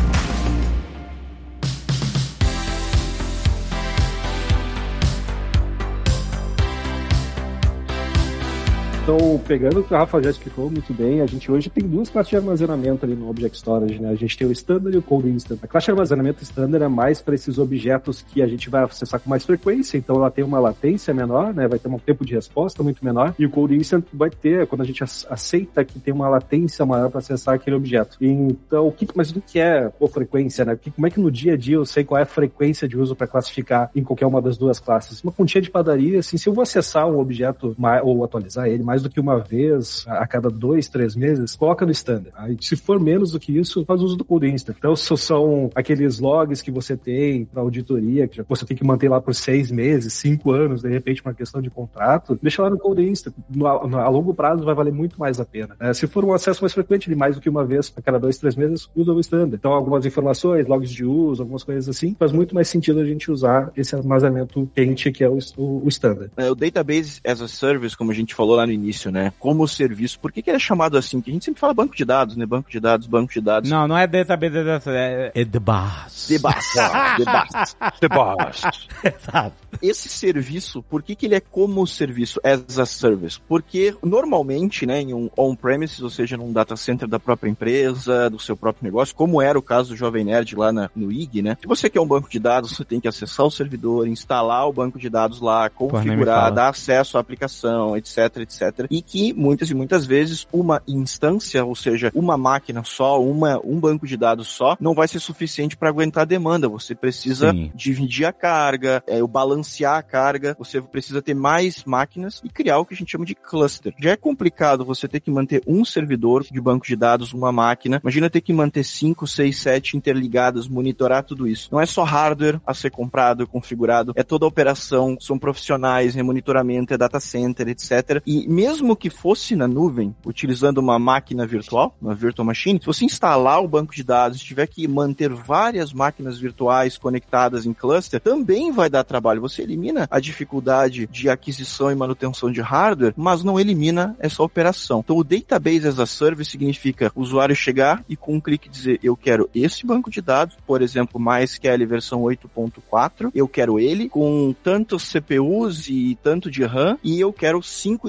Então, pegando o que o Rafa já explicou muito bem, a gente hoje tem 2 classes de armazenamento ali no Object Storage, né? A gente tem o Standard e o Cold Instant. A classe de armazenamento Standard é mais para esses objetos que a gente vai acessar com mais frequência, então ela tem uma latência menor, né? Vai ter um tempo de resposta muito menor, e o Cold Instant vai ter, quando a gente aceita que tem uma latência maior para acessar aquele objeto. Então, mas o que é frequência, né? Como é que no dia a dia eu sei qual é a frequência de uso para classificar em qualquer uma das 2 classes? Uma continha de padaria, assim, se eu vou acessar um objeto ou atualizar ele mais do que uma vez a cada 2, 3 meses, coloca no Standard. Aí, se for menos do que isso, faz uso do Cold Instant. Então, são aqueles logs que você tem para auditoria, que você tem que manter lá por 6 meses, 5 anos, de repente, uma questão de contrato, deixa lá no Cold Instant. A longo prazo vai valer muito mais a pena. Se for um acesso mais frequente, de mais do que uma vez a cada 2, 3 meses, usa o Standard. Então, algumas informações, logs de uso, algumas coisas assim, faz muito mais sentido a gente usar esse armazenamento quente que é o Standard. O Database as a Service, como a gente falou lá no início, né? Como serviço. Por que ele é chamado assim? Que a gente sempre fala banco de dados, né? Banco de dados. Não é Database as a Service, é DBaaS. DBaaS. Exato. Esse serviço, por que ele é como serviço as a Service? Porque normalmente, né, em um on-premises, ou seja, num data center da própria empresa, do seu próprio negócio, como era o caso do Jovem Nerd lá no IG, né? Se você quer um banco de dados, você tem que acessar o servidor, instalar o banco de dados lá, configurar, dar acesso à aplicação, etc, etc. E que muitas e muitas vezes uma instância, ou seja, uma máquina só, um banco de dados só, não vai ser suficiente para aguentar a demanda. Você precisa dividir a carga, balancear a carga, você precisa ter mais máquinas e criar o que a gente chama de cluster. Já é complicado você ter que manter um servidor de banco de dados, uma máquina. Imagina ter que manter 5, 6, 7 interligadas, monitorar tudo isso. Não é só hardware a ser comprado, configurado, é toda a operação, são profissionais, é monitoramento, é data center, etc. E mesmo que fosse na nuvem, utilizando uma máquina virtual, uma virtual machine, se você instalar o banco de dados e tiver que manter várias máquinas virtuais conectadas em cluster, também vai dar trabalho. Você elimina a dificuldade de aquisição e manutenção de hardware, mas não elimina essa operação. Então, o Database as a Service significa o usuário chegar e com um clique dizer, eu quero esse banco de dados, por exemplo, MySQL versão 8.4, eu quero ele com tantos CPUs e tanto de RAM, e eu quero 5 instâncias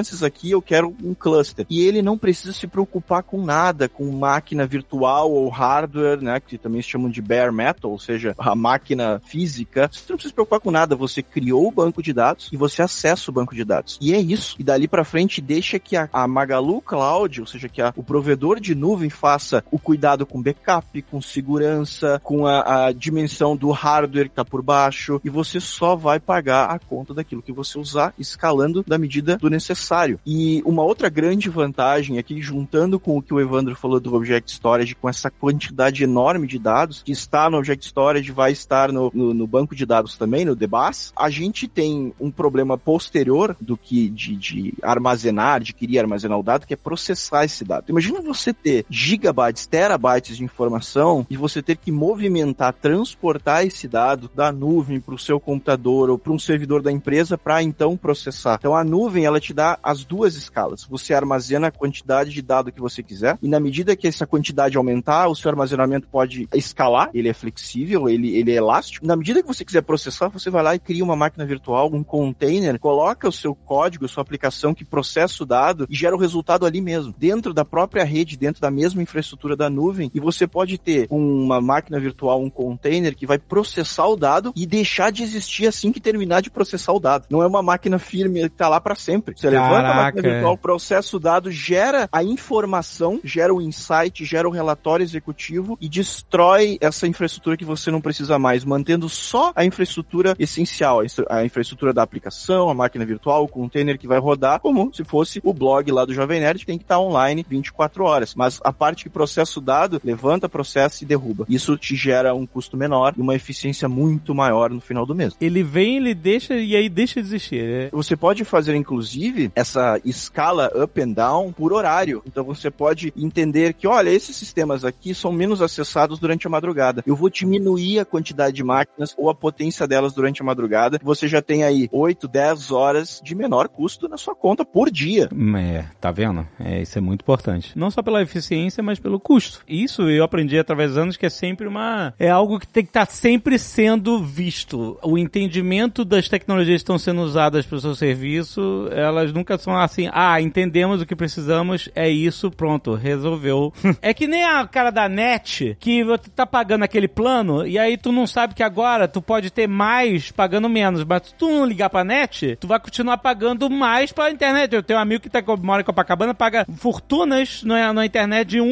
instâncias aqui, eu quero um cluster. E ele não precisa se preocupar com nada, com máquina virtual ou hardware, né, que também se chamam de bare metal, ou seja, a máquina física. Você não precisa se preocupar com nada, você criou o banco de dados e você acessa o banco de dados. E é isso. E dali pra frente, deixa que a Magalu Cloud, ou seja, que o provedor de nuvem faça o cuidado com backup, com segurança, com a dimensão do hardware que tá por baixo, e você só vai pagar a conta daquilo que você usar, escalando da medida do necessário. E uma outra grande vantagem aqui, juntando com o que o Evandro falou do Object Storage, com essa quantidade enorme de dados que está no Object Storage, vai estar no banco de dados também, no DBAS, a gente tem um problema posterior do que de armazenar, de querer armazenar o dado, que é processar esse dado. Imagina você ter gigabytes, terabytes de informação e você ter que movimentar, transportar esse dado da nuvem para o seu computador ou para um servidor da empresa para então processar. Então a nuvem, ela te dá as duas escalas. Você armazena a quantidade de dado que você quiser e na medida que essa quantidade aumentar, o seu armazenamento pode escalar, ele é flexível, ele é elástico. Na medida que você quiser processar, você vai lá e cria uma máquina virtual, um container, coloca o seu código, a sua aplicação que processa o dado e gera o resultado ali mesmo, dentro da própria rede, dentro da mesma infraestrutura da nuvem, e você pode ter uma máquina virtual, um container que vai processar o dado e deixar de existir assim que terminar de processar o dado. Não é uma máquina firme que está lá para sempre. Você levanta a máquina virtual, processa o dado, gera a informação, gera o insight, gera o relatório executivo e destrói essa infraestrutura que você não precisa mais, mantendo só a infraestrutura essencial, a infraestrutura da aplicação, a máquina virtual, o container que vai rodar, como se fosse o blog lá do Jovem Nerd, que tem que estar online 24 horas. Mas a parte que processa o dado, levanta, processa e derruba. Isso te gera um custo menor e uma eficiência muito maior no final do mês. Ele vem, ele deixa e aí deixa de existir. Você pode fazer, inclusive, essa escala up and down por horário. Então você pode entender que, olha, esses sistemas aqui são menos acessados durante a madrugada. Eu vou diminuir a quantidade de máquinas ou a potência delas durante a madrugada. Você já tem aí 8, 10 horas de menor custo na sua conta por dia. Tá vendo? Isso é muito importante. Não só pela eficiência, mas pelo custo. Isso eu aprendi através dos anos que é sempre é algo que tem que estar sempre sendo visto. O entendimento das tecnologias que estão sendo usadas para o seu serviço, elas nunca são assim, entendemos o que precisamos, é isso, pronto, resolveu. É que nem a cara da NET, que você tá pagando aquele plano, e aí tu não sabe que agora tu pode ter mais pagando menos, mas se tu não ligar pra NET, tu vai continuar pagando mais pra internet. Eu tenho um amigo que mora em Copacabana, paga fortunas na internet de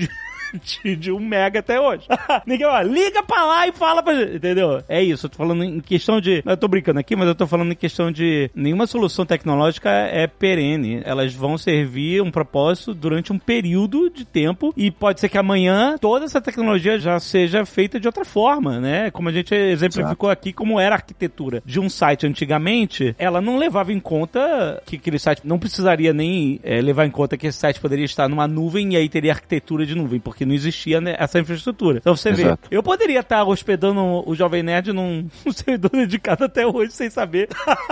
1 mega até hoje. Ninguém vai, liga pra lá e fala pra gente, entendeu? É isso, eu tô falando em questão de... Eu tô brincando aqui, mas eu tô falando em questão de... Nenhuma solução tecnológica é perene. Elas vão servir um propósito durante um período de tempo e pode ser que amanhã toda essa tecnologia já seja feita de outra forma, né? Como a gente exemplificou aqui, como era a arquitetura de um site antigamente, ela não levava em conta que aquele site não precisaria nem levar em conta que esse site poderia estar numa nuvem e aí teria arquitetura de nuvem, porque não existia, né, essa infraestrutura. Então você vê, eu poderia estar hospedando o Jovem Nerd num servidor dedicado até hoje sem saber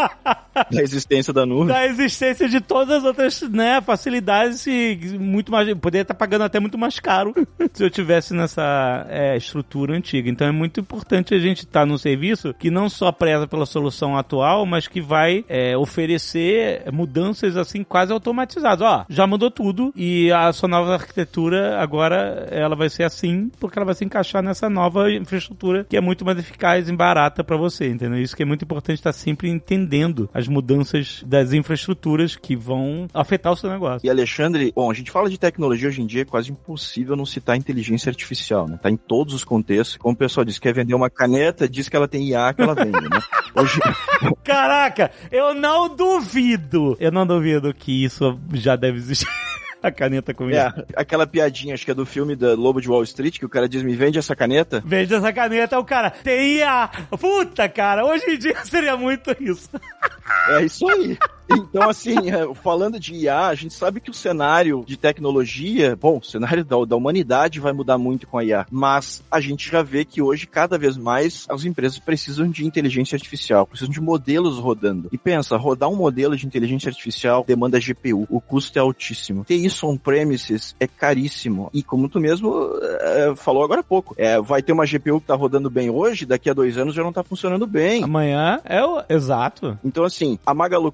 da existência da nuvem. Da existência de todas as outras, né, facilidades e muito mais, poderia estar pagando até muito mais caro se eu tivesse nessa estrutura antiga. Então é muito importante a gente estar num serviço que não só preza pela solução atual, mas que vai oferecer mudanças assim quase automatizadas. Já mudou tudo e a sua nova arquitetura agora ela vai ser assim, porque ela vai se encaixar nessa nova infraestrutura que é muito mais eficaz e barata para você, entendeu? Isso que é muito importante, estar sempre entendendo as mudanças das infraestruturas que vão afetar o seu negócio. E Alexandre, bom, a gente fala de tecnologia hoje em dia, é quase impossível não citar inteligência artificial, né? Tá em todos os contextos. Como o pessoal diz, quer vender uma caneta, diz que ela tem IA, que ela vende, né? Hoje... Caraca, eu não duvido que isso já deve existir. A caneta comigo. Aquela piadinha, acho que é do filme da Lobo de Wall Street, que o cara diz, me vende essa caneta? Vende essa caneta, o cara, tem IA. Puta, cara, hoje em dia seria muito isso. É isso aí. Então, assim, falando de IA, a gente sabe que o cenário de tecnologia, o cenário da humanidade vai mudar muito com a IA, mas a gente já vê que hoje, cada vez mais, as empresas precisam de inteligência artificial, precisam de modelos rodando. E pensa, rodar um modelo de inteligência artificial demanda GPU, o custo é altíssimo. Ter isso on-premises é caríssimo. E como tu mesmo falou agora há pouco, vai ter uma GPU que tá rodando bem hoje, daqui a 2 anos já não tá funcionando bem. Amanhã exato. Então, assim, a Magalu Cloud tem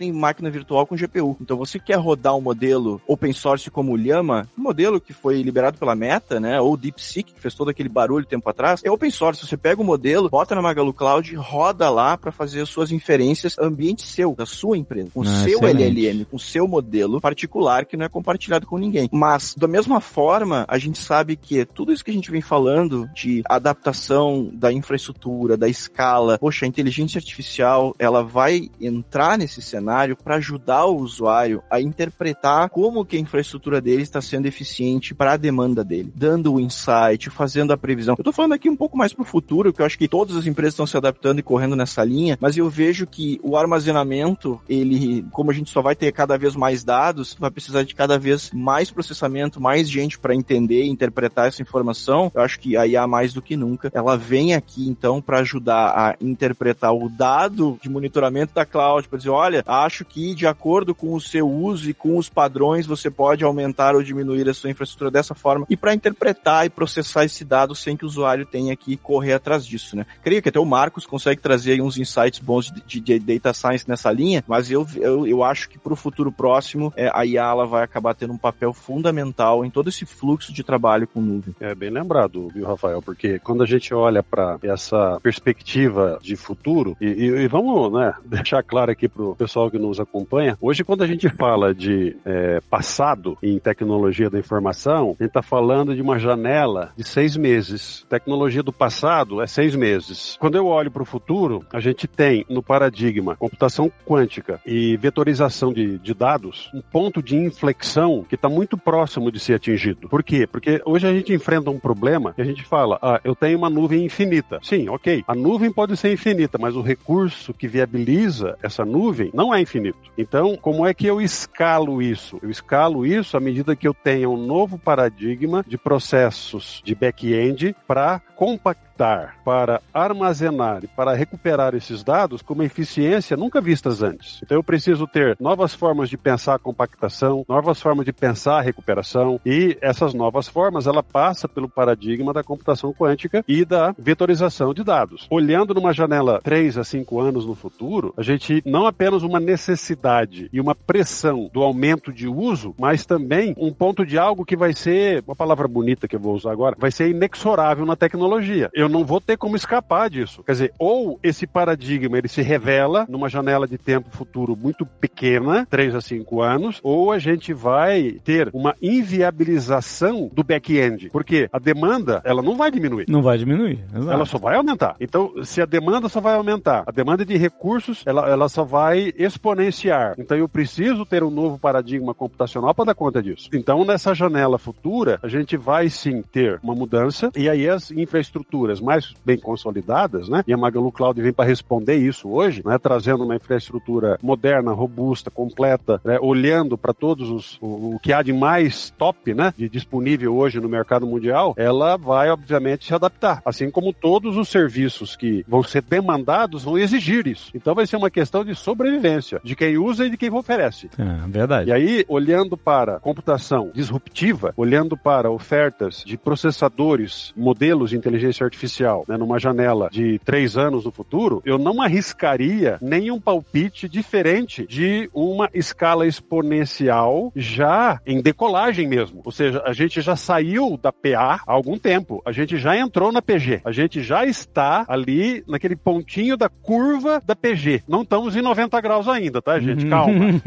tem máquina virtual com GPU. Então você quer rodar um modelo open source como o Llama, um modelo que foi liberado pela Meta, né, ou DeepSeek, que fez todo aquele barulho tempo atrás, é open source. Você pega o modelo, bota na Magalu Cloud, roda lá para fazer as suas inferências ambiente seu, da sua empresa, com o seu excelente. LLM, com o seu modelo particular que não é compartilhado com ninguém. Mas, da mesma forma, a gente sabe que tudo isso que a gente vem falando de adaptação da infraestrutura, da escala, poxa, a inteligência artificial, ela vai entrar nesse cenário para ajudar o usuário a interpretar como que a infraestrutura dele está sendo eficiente para a demanda dele, dando o insight, fazendo a previsão. Eu tô falando aqui um pouco mais pro futuro, que eu acho que todas as empresas estão se adaptando e correndo nessa linha, mas eu vejo que o armazenamento, ele, como a gente só vai ter cada vez mais dados, vai precisar de cada vez mais processamento, mais gente para entender e interpretar essa informação. Eu acho que a IA, mais do que nunca, ela vem aqui, então, para ajudar a interpretar o dado de monitoramento da cloud, para dizer, olha, acho que de acordo com o seu uso e com os padrões, você pode aumentar ou diminuir a sua infraestrutura dessa forma, e para interpretar e processar esse dado sem que o usuário tenha que correr atrás disso, né? Creio que até o Marcos consegue trazer aí uns insights bons de data science nessa linha, mas eu acho que para o futuro próximo, a IA ela vai acabar tendo um papel fundamental em todo esse fluxo de trabalho com nuvem. É bem lembrado, viu, Rafael? Porque quando a gente olha para essa perspectiva de futuro, e vamos, né, deixar claro aqui para o pessoal que nos acompanha, hoje quando a gente fala de passado em tecnologia da informação, a gente está falando de uma janela de 6 meses. Tecnologia do passado é 6 meses. Quando eu olho para o futuro, a gente tem no paradigma computação quântica e vetorização de dados um ponto de inflexão que está muito próximo de ser atingido. Por quê? Porque hoje a gente enfrenta um problema que a gente fala, eu tenho uma nuvem infinita. Sim, ok. A nuvem pode ser infinita, mas o recurso que viabiliza essa nuvem não é infinito. Então, como é que eu escalo isso? Eu escalo isso à medida que eu tenha um novo paradigma de processos de back-end para compactar, para armazenar e para recuperar esses dados com uma eficiência nunca vistas antes. Então eu preciso ter novas formas de pensar a compactação, novas formas de pensar a recuperação, e essas novas formas, ela passa pelo paradigma da computação quântica e da vetorização de dados. Olhando numa janela 3 a 5 anos no futuro, a gente não apenas uma necessidade e uma pressão do aumento de uso, mas também um ponto de algo que vai ser, uma palavra bonita que eu vou usar agora, vai ser inexorável na tecnologia. Eu não vou ter como escapar disso. Quer dizer, ou esse paradigma ele se revela numa janela de tempo futuro muito pequena, 3 a 5 anos, ou a gente vai ter uma inviabilização do back-end. Porque a demanda, ela não vai diminuir. Não vai diminuir, exato. Ela só vai aumentar. Então, se a demanda só vai aumentar, a demanda de recursos, ela só vai exponenciar. Então, eu preciso ter um novo paradigma computacional para dar conta disso. Então, nessa janela futura, a gente vai sim ter uma mudança, e aí as infraestruturas mais bem consolidadas, né? E a Magalu Cloud vem para responder isso hoje, né? Trazendo uma infraestrutura moderna, robusta, completa, né? Olhando para todos o que há de mais top, né? De disponível hoje no mercado mundial, ela vai, obviamente, se adaptar. Assim como todos os serviços que vão ser demandados vão exigir isso. Então vai ser uma questão de sobrevivência, de quem usa e de quem oferece. É, verdade. E aí, olhando para computação disruptiva, olhando para ofertas de processadores, modelos de inteligência artificial, né, numa janela de 3 anos no futuro, eu não arriscaria nenhum palpite diferente de uma escala exponencial já em decolagem mesmo. Ou seja, a gente já saiu da PA há algum tempo, a gente já entrou na PG, a gente já está ali naquele pontinho da curva da PG. Não estamos em 90 graus ainda, tá, gente? Calma.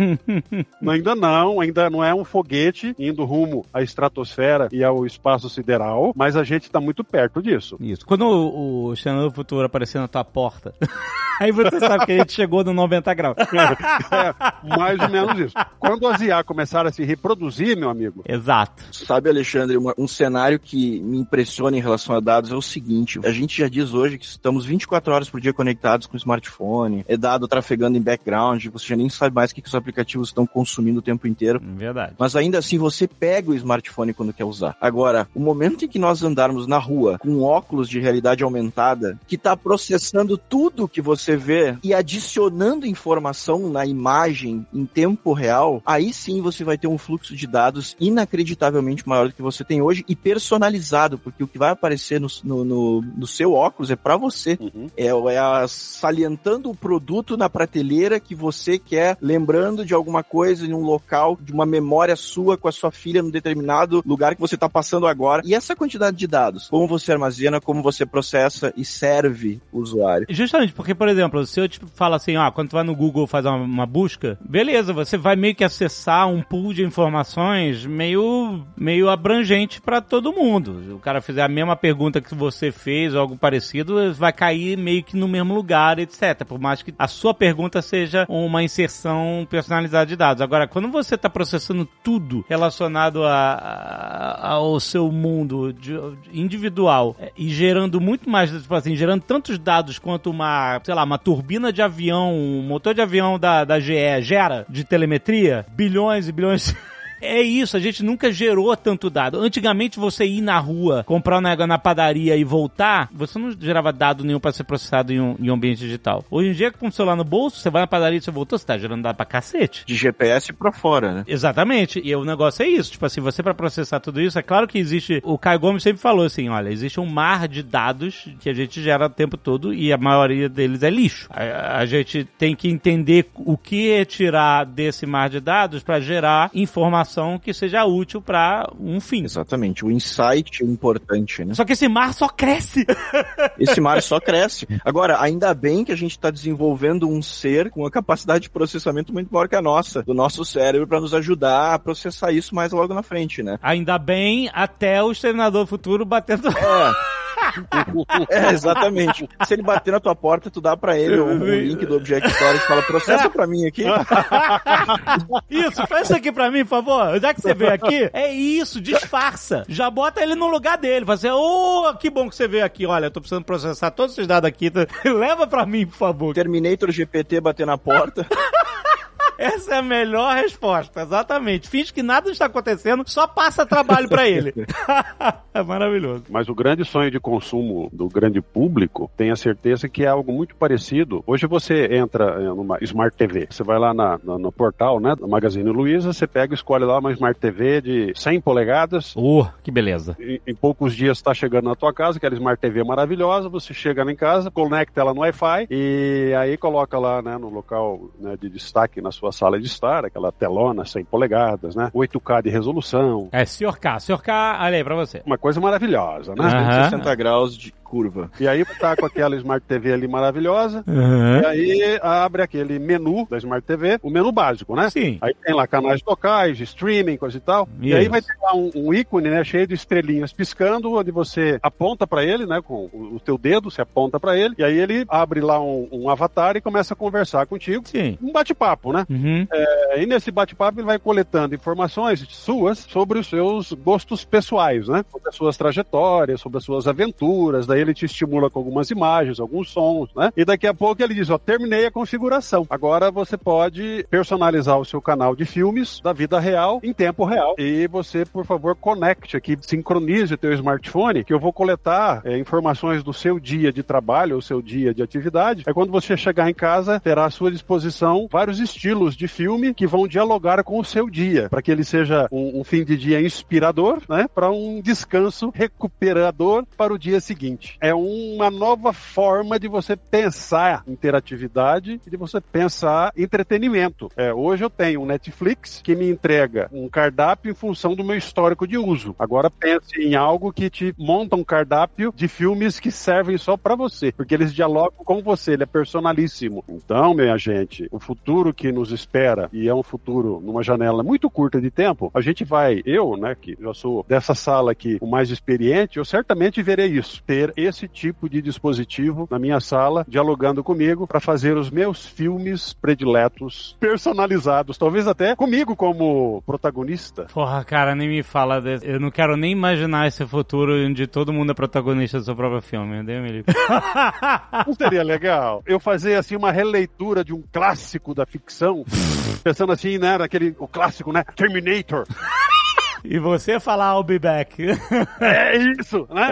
Ainda não é um foguete indo rumo à estratosfera e ao espaço sideral, mas a gente está muito perto disso. Isso. Quando o Xanadu do Futuro aparecer na tua porta, aí você sabe que a gente chegou no 90 graus. Mais ou menos isso. Quando as IA começaram a se reproduzir, meu amigo... Exato. Sabe, Alexandre, um cenário que me impressiona em relação a dados é o seguinte, a gente já diz hoje que estamos 24 horas por dia conectados com o smartphone, é dado trafegando em background, você já nem sabe mais o que os aplicativos estão consumindo o tempo inteiro. Verdade. Mas ainda assim, você pega o smartphone quando quer usar. Agora, o momento em que nós andarmos na rua com óculos de realidade aumentada que está processando tudo que você vê e adicionando informação na imagem em tempo real, aí sim você vai ter um fluxo de dados inacreditavelmente maior do que você tem hoje e personalizado, porque o que vai aparecer no seu óculos é para você. Salientando o produto na prateleira que você quer, lembrando de alguma coisa em um local, de uma memória sua com a sua filha num determinado lugar que você está passando agora. E essa quantidade de dados, como você armazena, como você processa e serve o usuário. Justamente, porque, por exemplo, se eu te falo assim, quando tu vai no Google fazer uma busca, beleza, você vai meio que acessar um pool de informações meio abrangente para todo mundo. Se o cara fizer a mesma pergunta que você fez ou algo parecido, vai cair meio que no mesmo lugar, etc. Por mais que a sua pergunta seja uma inserção personalizada de dados. Agora, quando você está processando tudo relacionado ao seu mundo individual e gerando muito mais, tipo assim, gerando tantos dados quanto uma turbina de avião, um motor de avião da GE gera de telemetria, bilhões e bilhões... É isso, a gente nunca gerou tanto dado. Antigamente, você ir na rua, comprar um negócio na padaria e voltar, você não gerava dado nenhum para ser processado em um ambiente digital. Hoje em dia, com o celular no bolso, você vai na padaria e você voltou, você tá gerando dado pra cacete. De GPS pra fora, né? Exatamente. E o negócio é isso. Tipo assim, você para processar tudo isso, é claro que existe... O Caio Gomes sempre falou assim, olha, existe um mar de dados que a gente gera o tempo todo e a maioria deles é lixo. A gente tem que entender o que tirar desse mar de dados para gerar informação que seja útil para um fim. Exatamente, o insight é importante, né? Só que esse mar só cresce. Esse mar só cresce. Agora, ainda bem que a gente está desenvolvendo um ser com uma capacidade de processamento muito maior que a nossa, do nosso cérebro, para nos ajudar a processar isso mais logo na frente, né? Ainda bem até o Exterminador Futuro batendo... Exatamente. Se ele bater na tua porta, tu dá pra ele o link do Object Storage e fala, processa pra mim aqui. Isso, faz isso aqui pra mim, por favor. Já que você veio aqui, é isso, disfarça. Já bota ele no lugar dele. Fala assim, que bom que você veio aqui. Olha, eu tô precisando processar todos esses dados aqui. Leva pra mim, por favor. Terminator GPT bater na porta. Essa é a melhor resposta, exatamente. Finge que nada está acontecendo, só passa trabalho pra ele. É maravilhoso. Mas o grande sonho de consumo do grande público, tenha certeza que é algo muito parecido. Hoje você entra numa Smart TV, você vai lá no portal, né, do Magazine Luiza, você pega e escolhe lá uma Smart TV de 100 polegadas. Que beleza. Em poucos dias está chegando na tua casa, aquela Smart TV maravilhosa, você chega em casa, conecta ela no Wi-Fi e aí coloca lá, né, no local, né, de destaque na sua sala de estar, aquela telona 100 polegadas, né? 8K de resolução. Sr. K, olha aí pra você. Uma coisa maravilhosa, né? 60 graus de curva. E aí tá com aquela Smart TV ali maravilhosa, e aí abre aquele menu da Smart TV, o menu básico, né? Sim. Aí tem lá canais locais, streaming, coisa e tal. E aí vai ter lá um ícone, né, cheio de estrelinhas piscando, onde você aponta pra ele, né, com o teu dedo, você aponta pra ele, e aí ele abre lá um avatar e começa a conversar contigo. Sim. Um bate-papo, né? E nesse bate-papo ele vai coletando informações suas sobre os seus gostos pessoais, né? Sobre as suas trajetórias, sobre as suas aventuras, daí ele te estimula com algumas imagens, alguns sons, né? E daqui a pouco ele diz, terminei a configuração. Agora você pode personalizar o seu canal de filmes da vida real, em tempo real. E você, por favor, conecte aqui, sincronize o teu smartphone, que eu vou coletar informações do seu dia de trabalho, ou seu dia de atividade. Aí quando você chegar em casa, terá à sua disposição vários estilos de filme que vão dialogar com o seu dia, para que ele seja um fim de dia inspirador, né? Para um descanso recuperador para o dia seguinte. É uma nova forma de você pensar interatividade e de você pensar entretenimento. Hoje eu tenho um Netflix que me entrega um cardápio em função do meu histórico de uso. Agora pense em algo que te monta um cardápio de filmes que servem só para você, porque eles dialogam com você, ele é personalíssimo. Então, minha gente, o futuro que nos espera, e é um futuro numa janela muito curta de tempo, a gente vai, eu, né, que já sou dessa sala aqui o mais experiente, eu certamente verei isso, ter esse tipo de dispositivo na minha sala, dialogando comigo para fazer os meus filmes prediletos personalizados, talvez até comigo como protagonista. Porra, cara, nem me fala desse. Eu não quero nem imaginar esse futuro onde todo mundo é protagonista do seu próprio filme. Não seria legal? Eu fazer assim uma releitura de um clássico da ficção, pensando assim, né, o clássico, né, Terminator. E você falar I'll be back. É isso, né?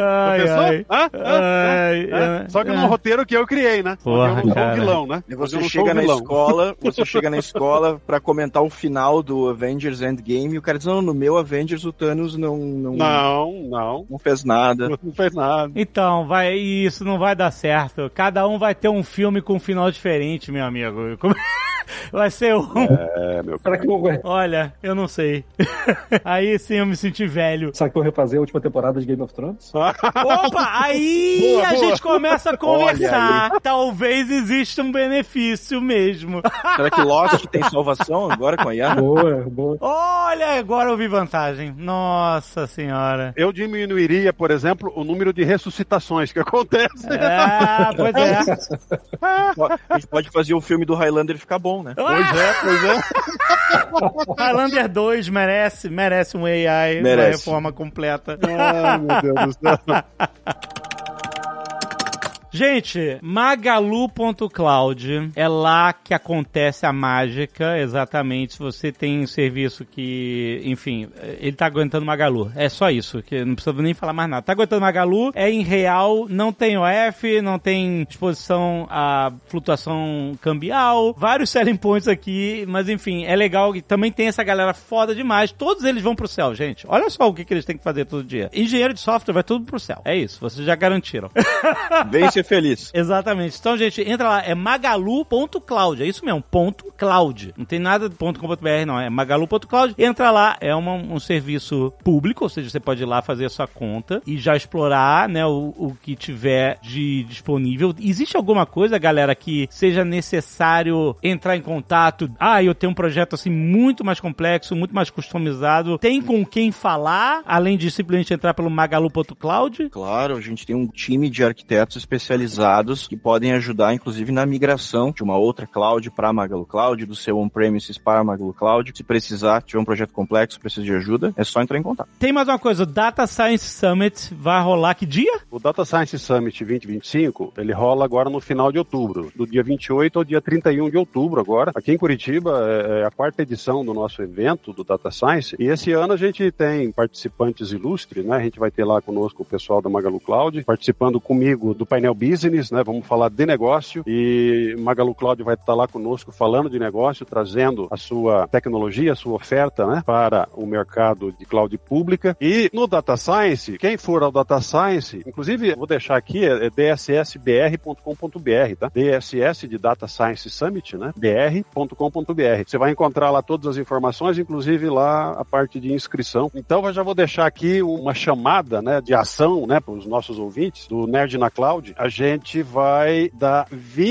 Só que no roteiro que eu criei, né? Porra, eu não sou o vilão, né? E você chega na escola pra comentar o final do Avengers Endgame e o cara diz, não, no meu Avengers o Thanos não fez nada. Não fez nada. Então, isso não vai dar certo. Cada um vai ter um filme com um final diferente, meu amigo. Vai ser um... meu Será que eu vou... Olha, eu não sei. Aí sim eu me senti velho. Será que eu vou refazer a última temporada de Game of Thrones? Opa, aí boa. gente começa a conversar. Talvez exista um benefício mesmo. Será que Lost tem salvação agora com a IA? Boa. Olha, agora eu vi vantagem. Nossa senhora. Eu diminuiria, por exemplo, o número de ressuscitações que acontecem. Pois é. A gente pode fazer o filme do Highlander ficar bom, né? Pois é. Highlander 2 merece um AI, uma reforma completa. Ai, meu Deus do céu. Gente, Magalu.cloud é lá que acontece a mágica, exatamente. Se você tem um serviço que, enfim, ele tá aguentando Magalu. É só isso, que não precisa nem falar mais nada. Tá aguentando Magalu, é em real, não tem OF, não tem exposição à flutuação cambial, vários selling points aqui, mas enfim, é legal que também tem essa galera foda demais. Todos eles vão pro céu, gente. Olha só o que eles têm que fazer todo dia. Engenheiro de software vai tudo pro céu. É isso, vocês já garantiram. Vem ser feliz. Exatamente. Então, gente, entra lá, é magalu.cloud, é isso mesmo, .cloud. Não tem nada de .com.br, não, é magalu.cloud. Entra lá, é um serviço público, ou seja, você pode ir lá fazer a sua conta e já explorar, né, o que tiver de disponível. Existe alguma coisa, galera, que seja necessário entrar em contato? Eu tenho um projeto, assim, muito mais complexo, muito mais customizado. Tem com quem falar, além de simplesmente entrar pelo magalu.cloud? Claro, a gente tem um time de arquitetos especializados que podem ajudar, inclusive, na migração de uma outra cloud para Magalu Cloud, do seu on-premises para Magalu Cloud. Se precisar, tiver um projeto complexo, precisa de ajuda, é só entrar em contato. Tem mais uma coisa, o Data Science Summit vai rolar que dia? O Data Science Summit 2025, ele rola agora no final de outubro, do dia 28 ao dia 31 de outubro agora. Aqui em Curitiba, é a 4ª edição do nosso evento, do Data Science, e esse ano a gente tem participantes ilustres, né? A gente vai ter lá conosco o pessoal da Magalu Cloud, participando comigo do painel Business, né? Vamos falar de negócio e Magalu Cloud vai estar lá conosco falando de negócio, trazendo a sua tecnologia, a sua oferta, né, para o mercado de cloud pública. E no Data Science, quem for ao Data Science, inclusive vou deixar aqui, é dssbr.com.br, tá? DSS de Data Science Summit, né? br.com.br. Você vai encontrar lá todas as informações, inclusive lá a parte de inscrição. Então eu já vou deixar aqui uma chamada, né, de ação, né, para os nossos ouvintes do Nerd na Cloud. A gente vai dar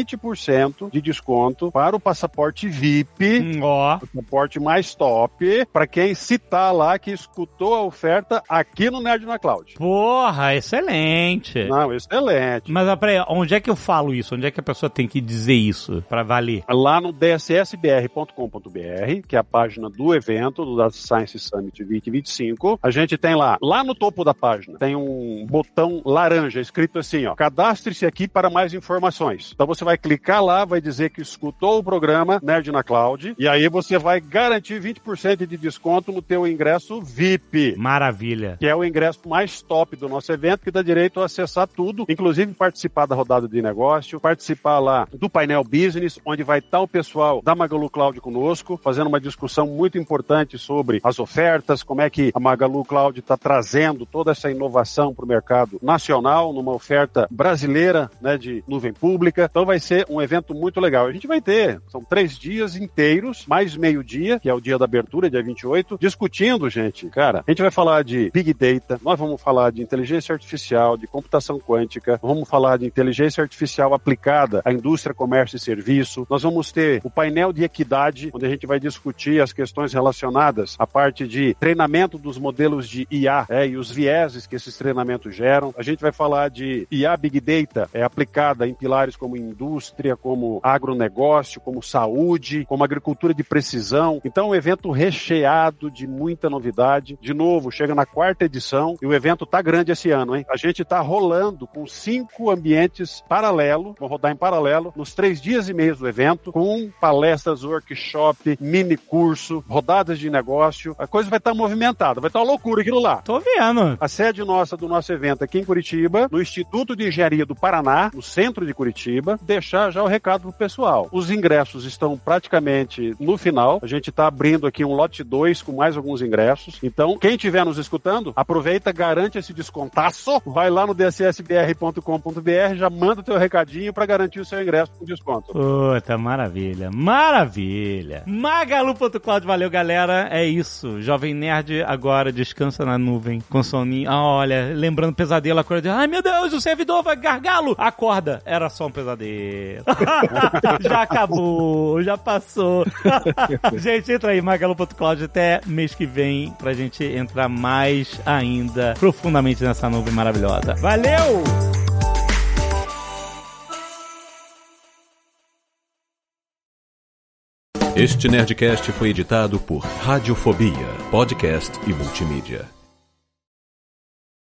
20% de desconto para o passaporte VIP, passaporte mais top, para quem citar lá que escutou a oferta aqui no Nerd na Cloud. Porra, excelente. Não, excelente. Mas peraí, onde é que eu falo isso? Onde é que a pessoa tem que dizer isso para valer? Lá no dssbr.com.br, que é a página do evento, do Data Science Summit 2025. A gente tem lá no topo da página, tem um botão laranja escrito assim, ó, cadastre-se aqui para mais informações. Então você vai clicar lá, vai dizer que escutou o programa Nerd na Cloud, e aí você vai garantir 20% de desconto no teu ingresso VIP. Maravilha. Que é o ingresso mais top do nosso evento, que dá direito a acessar tudo, inclusive participar da rodada de negócio, participar lá do painel Business, onde vai estar o pessoal da Magalu Cloud conosco, fazendo uma discussão muito importante sobre as ofertas, como é que a Magalu Cloud está trazendo toda essa inovação para o mercado nacional, numa oferta brasileira, né, de nuvem pública. Então vai ser um evento muito legal. A gente vai ter, são 3 dias inteiros, mais meio-dia, que é o dia da abertura, dia 28, discutindo, gente, cara, a gente vai falar de Big Data, nós vamos falar de inteligência artificial, de computação quântica, vamos falar de inteligência artificial aplicada à indústria, comércio e serviço, nós vamos ter o painel de equidade, onde a gente vai discutir as questões relacionadas à parte de treinamento dos modelos de IA, e os vieses que esses treinamentos geram. A gente vai falar de IA, Big Data feita, aplicada em pilares como indústria, como agronegócio, como saúde, como agricultura de precisão. Então, um evento recheado de muita novidade. De novo, chega na 4ª edição e o evento tá grande esse ano, hein? A gente tá rolando com 5 ambientes paralelos, vou rodar em paralelo, nos 3 dias e meio do evento, com palestras, workshop, mini curso, rodadas de negócio. A coisa vai estar movimentada, vai estar uma loucura aquilo lá. Tô vendo. A sede do nosso evento aqui em Curitiba, no Instituto de Engenharia do Paraná, no centro de Curitiba. Deixar já o recado pro pessoal. Os ingressos estão praticamente no final. A gente tá abrindo aqui um lote 2 com mais alguns ingressos. Então, quem estiver nos escutando, aproveita, garante esse descontaço. Vai lá no dssbr.com.br, já manda o teu recadinho para garantir o seu ingresso com desconto. Puta, maravilha. Maravilha. Magalu.cloud, valeu, galera. É isso. Jovem Nerd agora descansa na nuvem com soninho. Olha, lembrando pesadelo, acorda. Ai, meu Deus, o servidor vai gargalo. Acorda. Era só um pesadelo. Já acabou. Já passou. Gente, entra aí, Magalu.cloud, até mês que vem pra gente entrar mais ainda profundamente nessa nuvem maravilhosa. Valeu! Este Nerdcast foi editado por Radiofobia, podcast e multimídia.